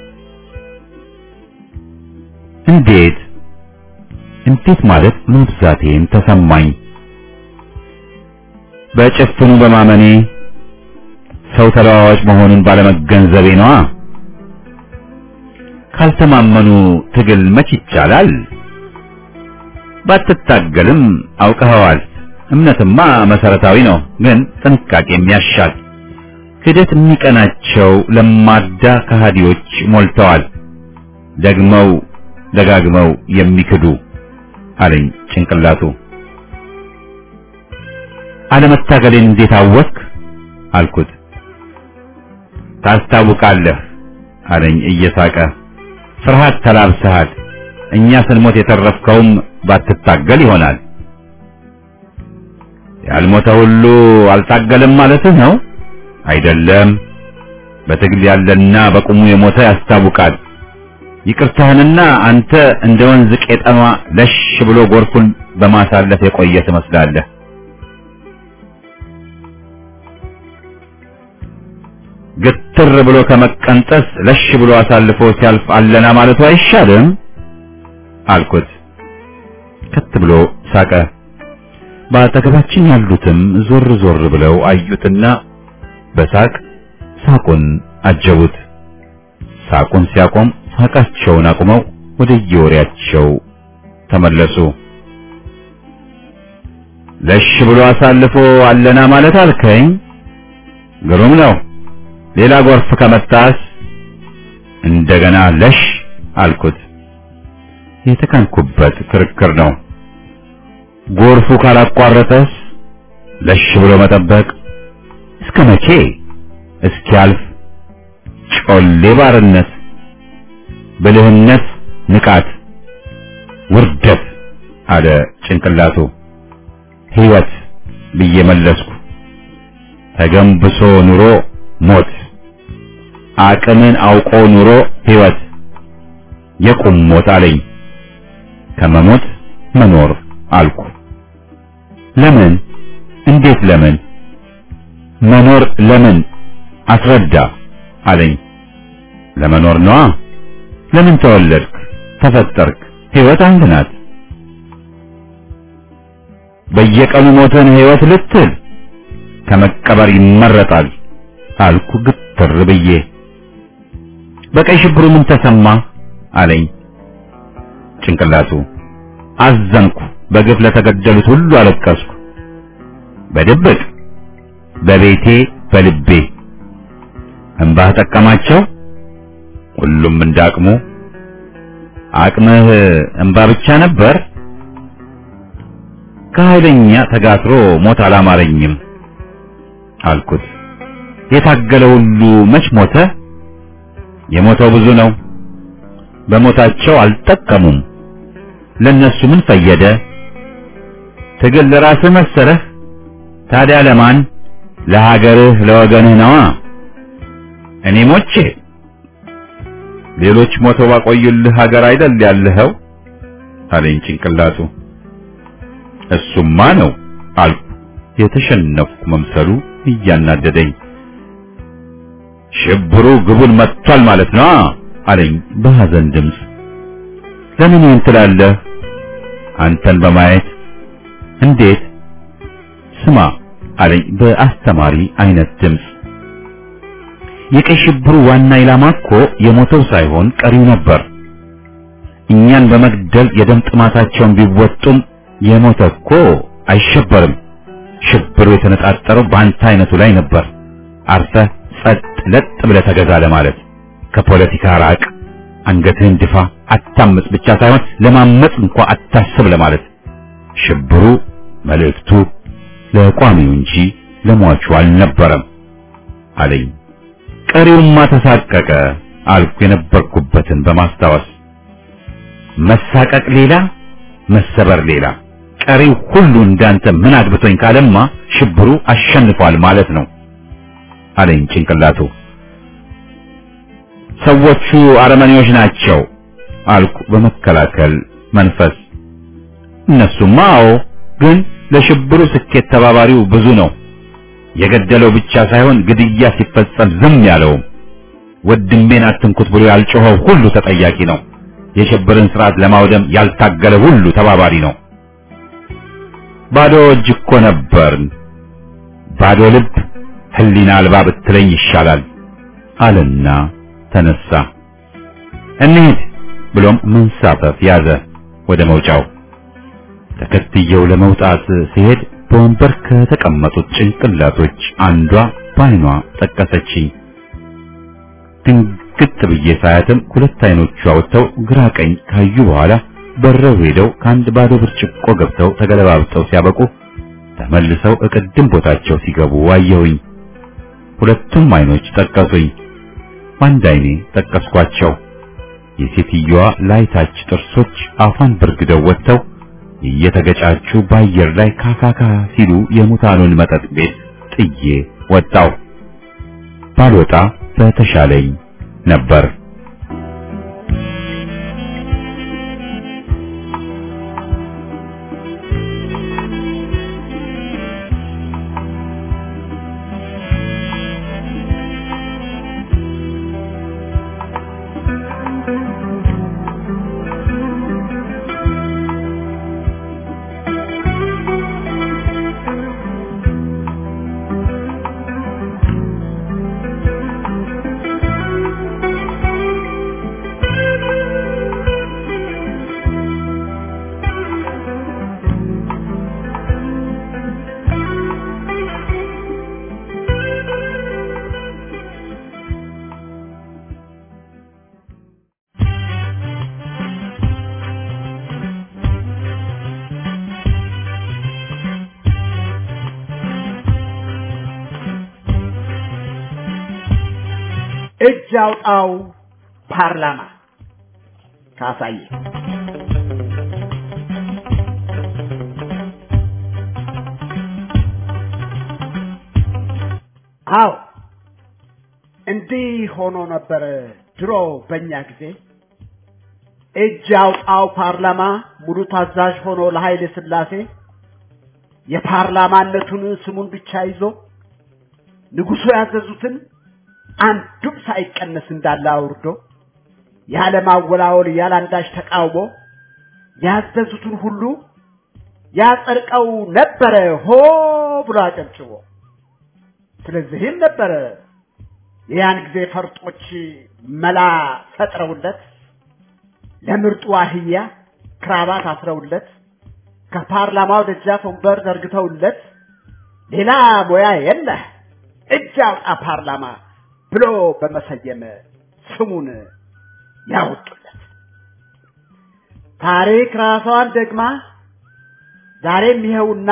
[SPEAKER 1] እንዴት ማለት መብዛቴን ተሰማኝ። በጭፍኑ በማመኔ ሰው ተለዋዋጭ መሆኑን ባለመገንዘቤ ነዋ። ካልተማመኑ ትግል መች ይቻላል? ባትታገልም አውቀኸዋል። እምነትማ መሰረታዊ ነው፣ ግን ጥንቃቄም ያሻል። ክደት የሚቀናቸው ለማዳ ከሃዲዎች ሞልተዋል፣ ደግመው ደጋግመው የሚክዱ አለኝ ጭንቅላቱ። አለመታገሌን እንዴት አወክ አልኩት። ታስታውቃለህ አለኝ እየሳቀ። ፍርሃት ተላብሰሃል። እኛ ስንሞት የተረፍከውም ባትታገል ይሆናል። ያልሞተ ሁሉ አልታገለም ማለትህ ነው? አይደለም። በትግል ያለና በቁሙ የሞተ ያስታውቃል። ይቅርታህንና አንተ እንደ ወንዝ ቄጠማ ለሽ ብሎ ጎርፉን በማሳለፍ የቆየ ትመስላለህ። ግትር ብሎ ከመቀንጠስ ለሽ ብሎ አሳልፎ ሲያልፍ አለና ማለቱ አይሻልም አልኩት። ከት ብሎ ሳቀ። በአጠገባችን ያሉትም ዞር ዞር ብለው አዩትና በሳቅ ሳቁን አጀቡት። ሳቁን ሲያቆም ሳቃቸውን አቁመው ወደ የወሬያቸው ተመለሱ። ለሽ ብሎ አሳልፎ አለና ማለት አልከኝ? ግሩም ነው። ሌላ ጎርፍ ከመጣስ እንደገና ለሽ አልኩት። የተካንኩበት ክርክር ነው። ጎርፉ ካላቋረጠስ ለሽ ብሎ መጠበቅ እስከ መቼ? እስኪያልፍ ጮሌ ባርነት፣ ብልህነት ንቃት፣ ውርደት አለ ጭንቅላቱ። ሕይወት ብዬ መለስኩ። ተገንብሶ ኑሮ ሞት፣ አቅምን አውቆ ኑሮ ሕይወት፣ የቁም ሞት አለኝ። ከመሞት መኖር አልኩ። ለምን? እንዴት ለምን? መኖር ለምን? አስረዳ አለኝ። ለመኖር ነዋ። ለምን ተወለድክ? ተፈጠርክ? ሕይወት አንድ ናት። በየቀኑ ሞተን ሕይወት ልትል ከመቀበር ይመረጣል አልኩ ግትር ብዬ። በቀይ ሽብሩ ምን ተሰማ አለኝ ጭንቅላቱ። አዘንኩ። በግፍ ለተገደሉት ሁሉ አለቀስኩ። በድብቅ፣ በቤቴ፣ በልቤ። እንባህ ጠቀማቸው? ሁሉም እንዳቅሙ። አቅምህ እንባ ብቻ ነበር? ከኃይለኛ ተጋትሮ ሞት አላማረኝም አልኩት። የታገለ ሁሉ መች ሞተ? የሞተው ብዙ ነው። በሞታቸው አልጠቀሙም። ለነሱ ምን ፈየደ? ትግል ለራስህ መሰለህ? ታዲያ ለማን? ለሀገርህ ለወገንህ ነዋ። እኔ ሞቼ ሌሎች ሞተው ባቆዩልህ ሀገር አይደል ያለኸው አለኝ ጭንቅላቱ። እሱማ ነው አልኩ። የተሸነፍኩ መምሰሉ እያናደደኝ። ሽብሩ ግቡን መጥቷል ማለት ነው አለኝ በሐዘን ድምፅ። ለምን ይህን ትላለህ? አንተን በማየት። እንዴት? ስማ አለኝ በአስተማሪ አይነት ድምፅ። የቀይ ሽብሩ ዋና ኢላማ እኮ የሞተው ሳይሆን ቀሪው ነበር። እኛን በመግደል የደም ጥማታቸውን ቢወጡም የሞተ እኮ አይሸበርም። ሽብሩ የተነጣጠረው በአንተ አይነቱ ላይ ነበር። አርፈህ ጸጥ ለጥ ብለህ ተገዛ ለማለት። ከፖለቲካ ራቅ፣ አንገትህን ድፋ፣ አታምጽ ብቻ ሳይሆን ለማመጽ እንኳን አታስብ ለማለት። ሽብሩ መልእክቱ ለቋሚው እንጂ ለሟቹ አልነበረም አለኝ። ቀሪውማ ተሳቀቀ አልኩ የነበርኩበትን በማስታወስ። መሳቀቅ ሌላ፣ መሰበር ሌላ። ቀሪው ሁሉ እንዳንተ ምን አግብቶኝ ካለማ ሽብሩ አሸንፏል ማለት ነው አለኝ ጭንቅላቱ። ሰዎቹ አረመኔዎች ናቸው አልኩ በመከላከል መንፈስ። እነሱማ አዎ፣ ግን ለሽብሩ ስኬት ተባባሪው ብዙ ነው። የገደለው ብቻ ሳይሆን ግድያ ሲፈጸም ዝም ያለው፣ ወድሜን አትንኩት ብሎ ያልጮኸው ሁሉ ተጠያቂ ነው። የሽብርን ስርዓት ለማውደም ያልታገለ ሁሉ ተባባሪ ነው። ባዶ እጅ እኮ ነበርን፣ ባዶ ልብ፣ ህሊና አልባ ብትለኝ ይሻላል አለና ተነሳ። እንሂድ ብሎም መንሳፈፍ ያዘ ወደ መውጫው። ተከትየው ለመውጣት ሲሄድ በወንበር ከተቀመጡት ጭንቅላቶች አንዷ ባይኗ ጠቀሰችኝ። ድንግጥ ብዬ ሳያትም ሁለት አይኖቿ ወጥተው ግራ ቀኝ ካዩ በኋላ በረው ሄደው ከአንድ ባዶ ብርጭቆ ገብተው ተገለባብጠው ሲያበቁ ተመልሰው እቅድም ቦታቸው ሲገቡ አየሁኝ። ሁለቱም አይኖች ጠቀሱኝ። በአንድ አይኔ ጠቀስኳቸው። የሴትዮዋ ላይታች ጥርሶች አፏን በርግደው ወጥተው እየተገጫቹ በአየር ላይ ካካካ ሲሉ የሙታኑን መጠጥ ቤት ጥዬ ወጣው። ባልወጣ በተሻለኝ ነበር።
[SPEAKER 3] እጅ አውጣው ፓርላማ ካሳዬ አው እንዲህ ሆኖ ነበር ድሮ በእኛ ጊዜ እጅ አውጣው ፓርላማ ሙሉ ታዛዥ ሆኖ ለኃይለ ሥላሴ የፓርላማነቱን ስሙን ብቻ ይዞ ንጉሡ ያዘዙትን አንዱም ሳይቀነስ እንዳለ አውርዶ ያለ ማወላወል ያለ አንዳች ተቃውሞ ያዘዙትን ሁሉ ያጸድቀው ነበር ሆ ብሎ አጨብጭቦ። ስለዚህም ነበር ያን ጊዜ ፈርጦች መላ ፈጥረውለት ለምርጡ አህያ ክራባት አስረውለት ከፓርላማው ደጃፍ ወንበር ዘርግተውለት ሌላ ሙያ የለ እጅ አውጣ ፓርላማ ብሎ በመሰየም ስሙን ያወጡለት። ታሪክ ራሷን ደግማ ዛሬም ይኸውና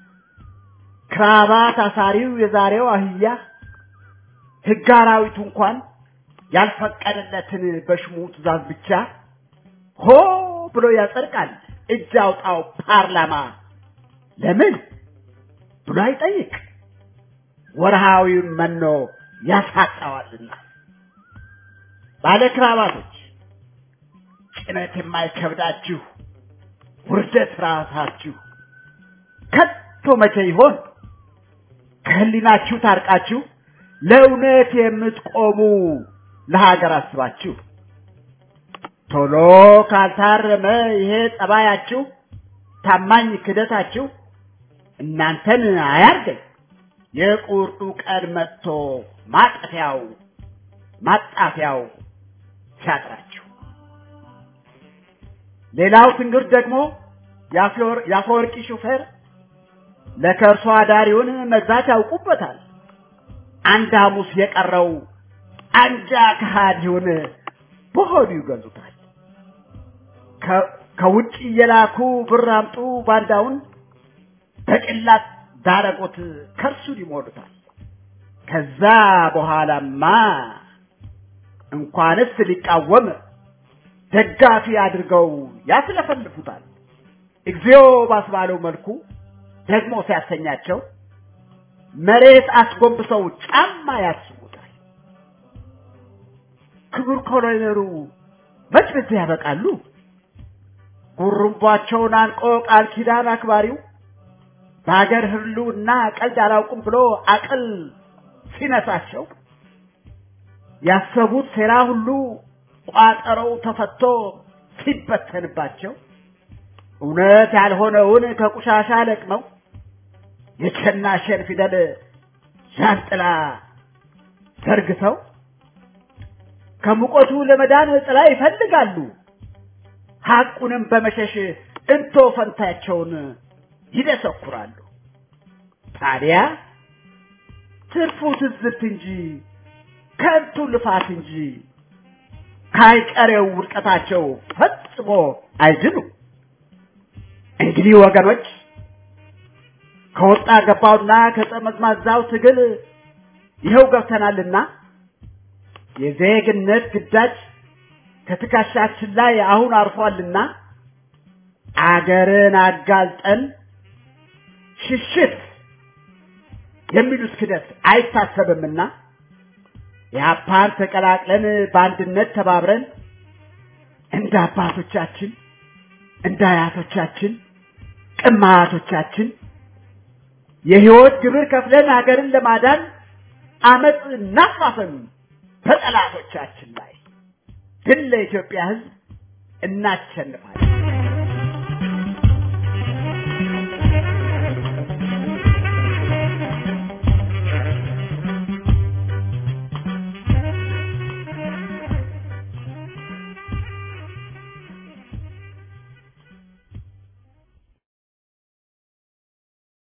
[SPEAKER 3] ክራባት አሳሪው የዛሬው አህያ ሕግ አራዊቱ እንኳን ያልፈቀደለትን በሽሙ ትእዛዝ ብቻ ሆ ብሎ ያጸድቃል እጅ አውጣው ፓርላማ። ለምን ብሎ አይጠይቅ ወርሃዊውን መኖ ያሳጣዋልና። ባለ ክራባቶች ጭነት የማይከብዳችሁ ውርደት ራሳችሁ ከቶ መቼ ይሆን ከህሊናችሁ ታርቃችሁ ለእውነት የምትቆሙ ለሀገር አስባችሁ? ቶሎ ካልታረመ ይሄ ጸባያችሁ ታማኝ ክደታችሁ እናንተን አያርገኝ የቁርጡ ቀን መጥቶ ማጣፊያው ሲያጥራችሁ። ሌላው ትንግርት ደግሞ የአፈወርቂ ሹፌር ለከርሷ አዳሪውን መግዛት ያውቁበታል። አንድ ሐሙስ የቀረው አንጃ ከሃዲውን በሆዱ ይገዙታል። ከውጭ የላኩ ብር አምጡ ባንዳውን በቅላት ዳረጎት ከርሱን ይሞሉታል። ከዛ በኋላማ እንኳንስ ሊቃወም ደጋፊ አድርገው ያስለፈልፉታል። እግዚኦ ባስባለው መልኩ ደግሞ ሲያሰኛቸው መሬት አስጎንብሰው ጫማ ያስቡታል። ክቡር ኮሎኔሉ መች በዚህ ያበቃሉ? ጉሩምባቸውን አንቆ ቃል ኪዳን አክባሪው በሀገር ህልውና ቀልድ አላውቅም ብሎ አቅል ሲነሳቸው ያሰቡት ሴራ ሁሉ ቋጠረው ተፈቶ ሲበተንባቸው እውነት ያልሆነውን ከቁሻሻ ለቅመው የቸናሸን ፊደል ዣንጥላ ዘርግተው ከሙቀቱ ለመዳን ጥላ ይፈልጋሉ። ሐቁንም በመሸሽ እንቶ ፈንታቸውን ይደሰኩራሉ። ታዲያ ትርፉ ትዝብት እንጂ ከንቱ ልፋት እንጂ ካይቀሬው ውድቀታቸው ፈጽሞ አይድኑ። እንግዲህ ወገኖች ከወጣ ገባውና ከጠመዝማዛው ትግል ይኸው ገብተናልና የዜግነት ግዳጅ ከትከሻችን ላይ አሁን አርፏልና አገርን አጋልጠን ሽሽት የሚሉት ክደት አይታሰብምና የአፓን ተቀላቅለን በአንድነት ተባብረን እንደ አባቶቻችን እንደ አያቶቻችን ቅማቶቻችን የህይወት ግብር ከፍለን ሀገርን ለማዳን አመጽ እናፋፈን በጠላቶቻችን ላይ። ድል ለኢትዮጵያ ሕዝብ! እናሸንፋለን።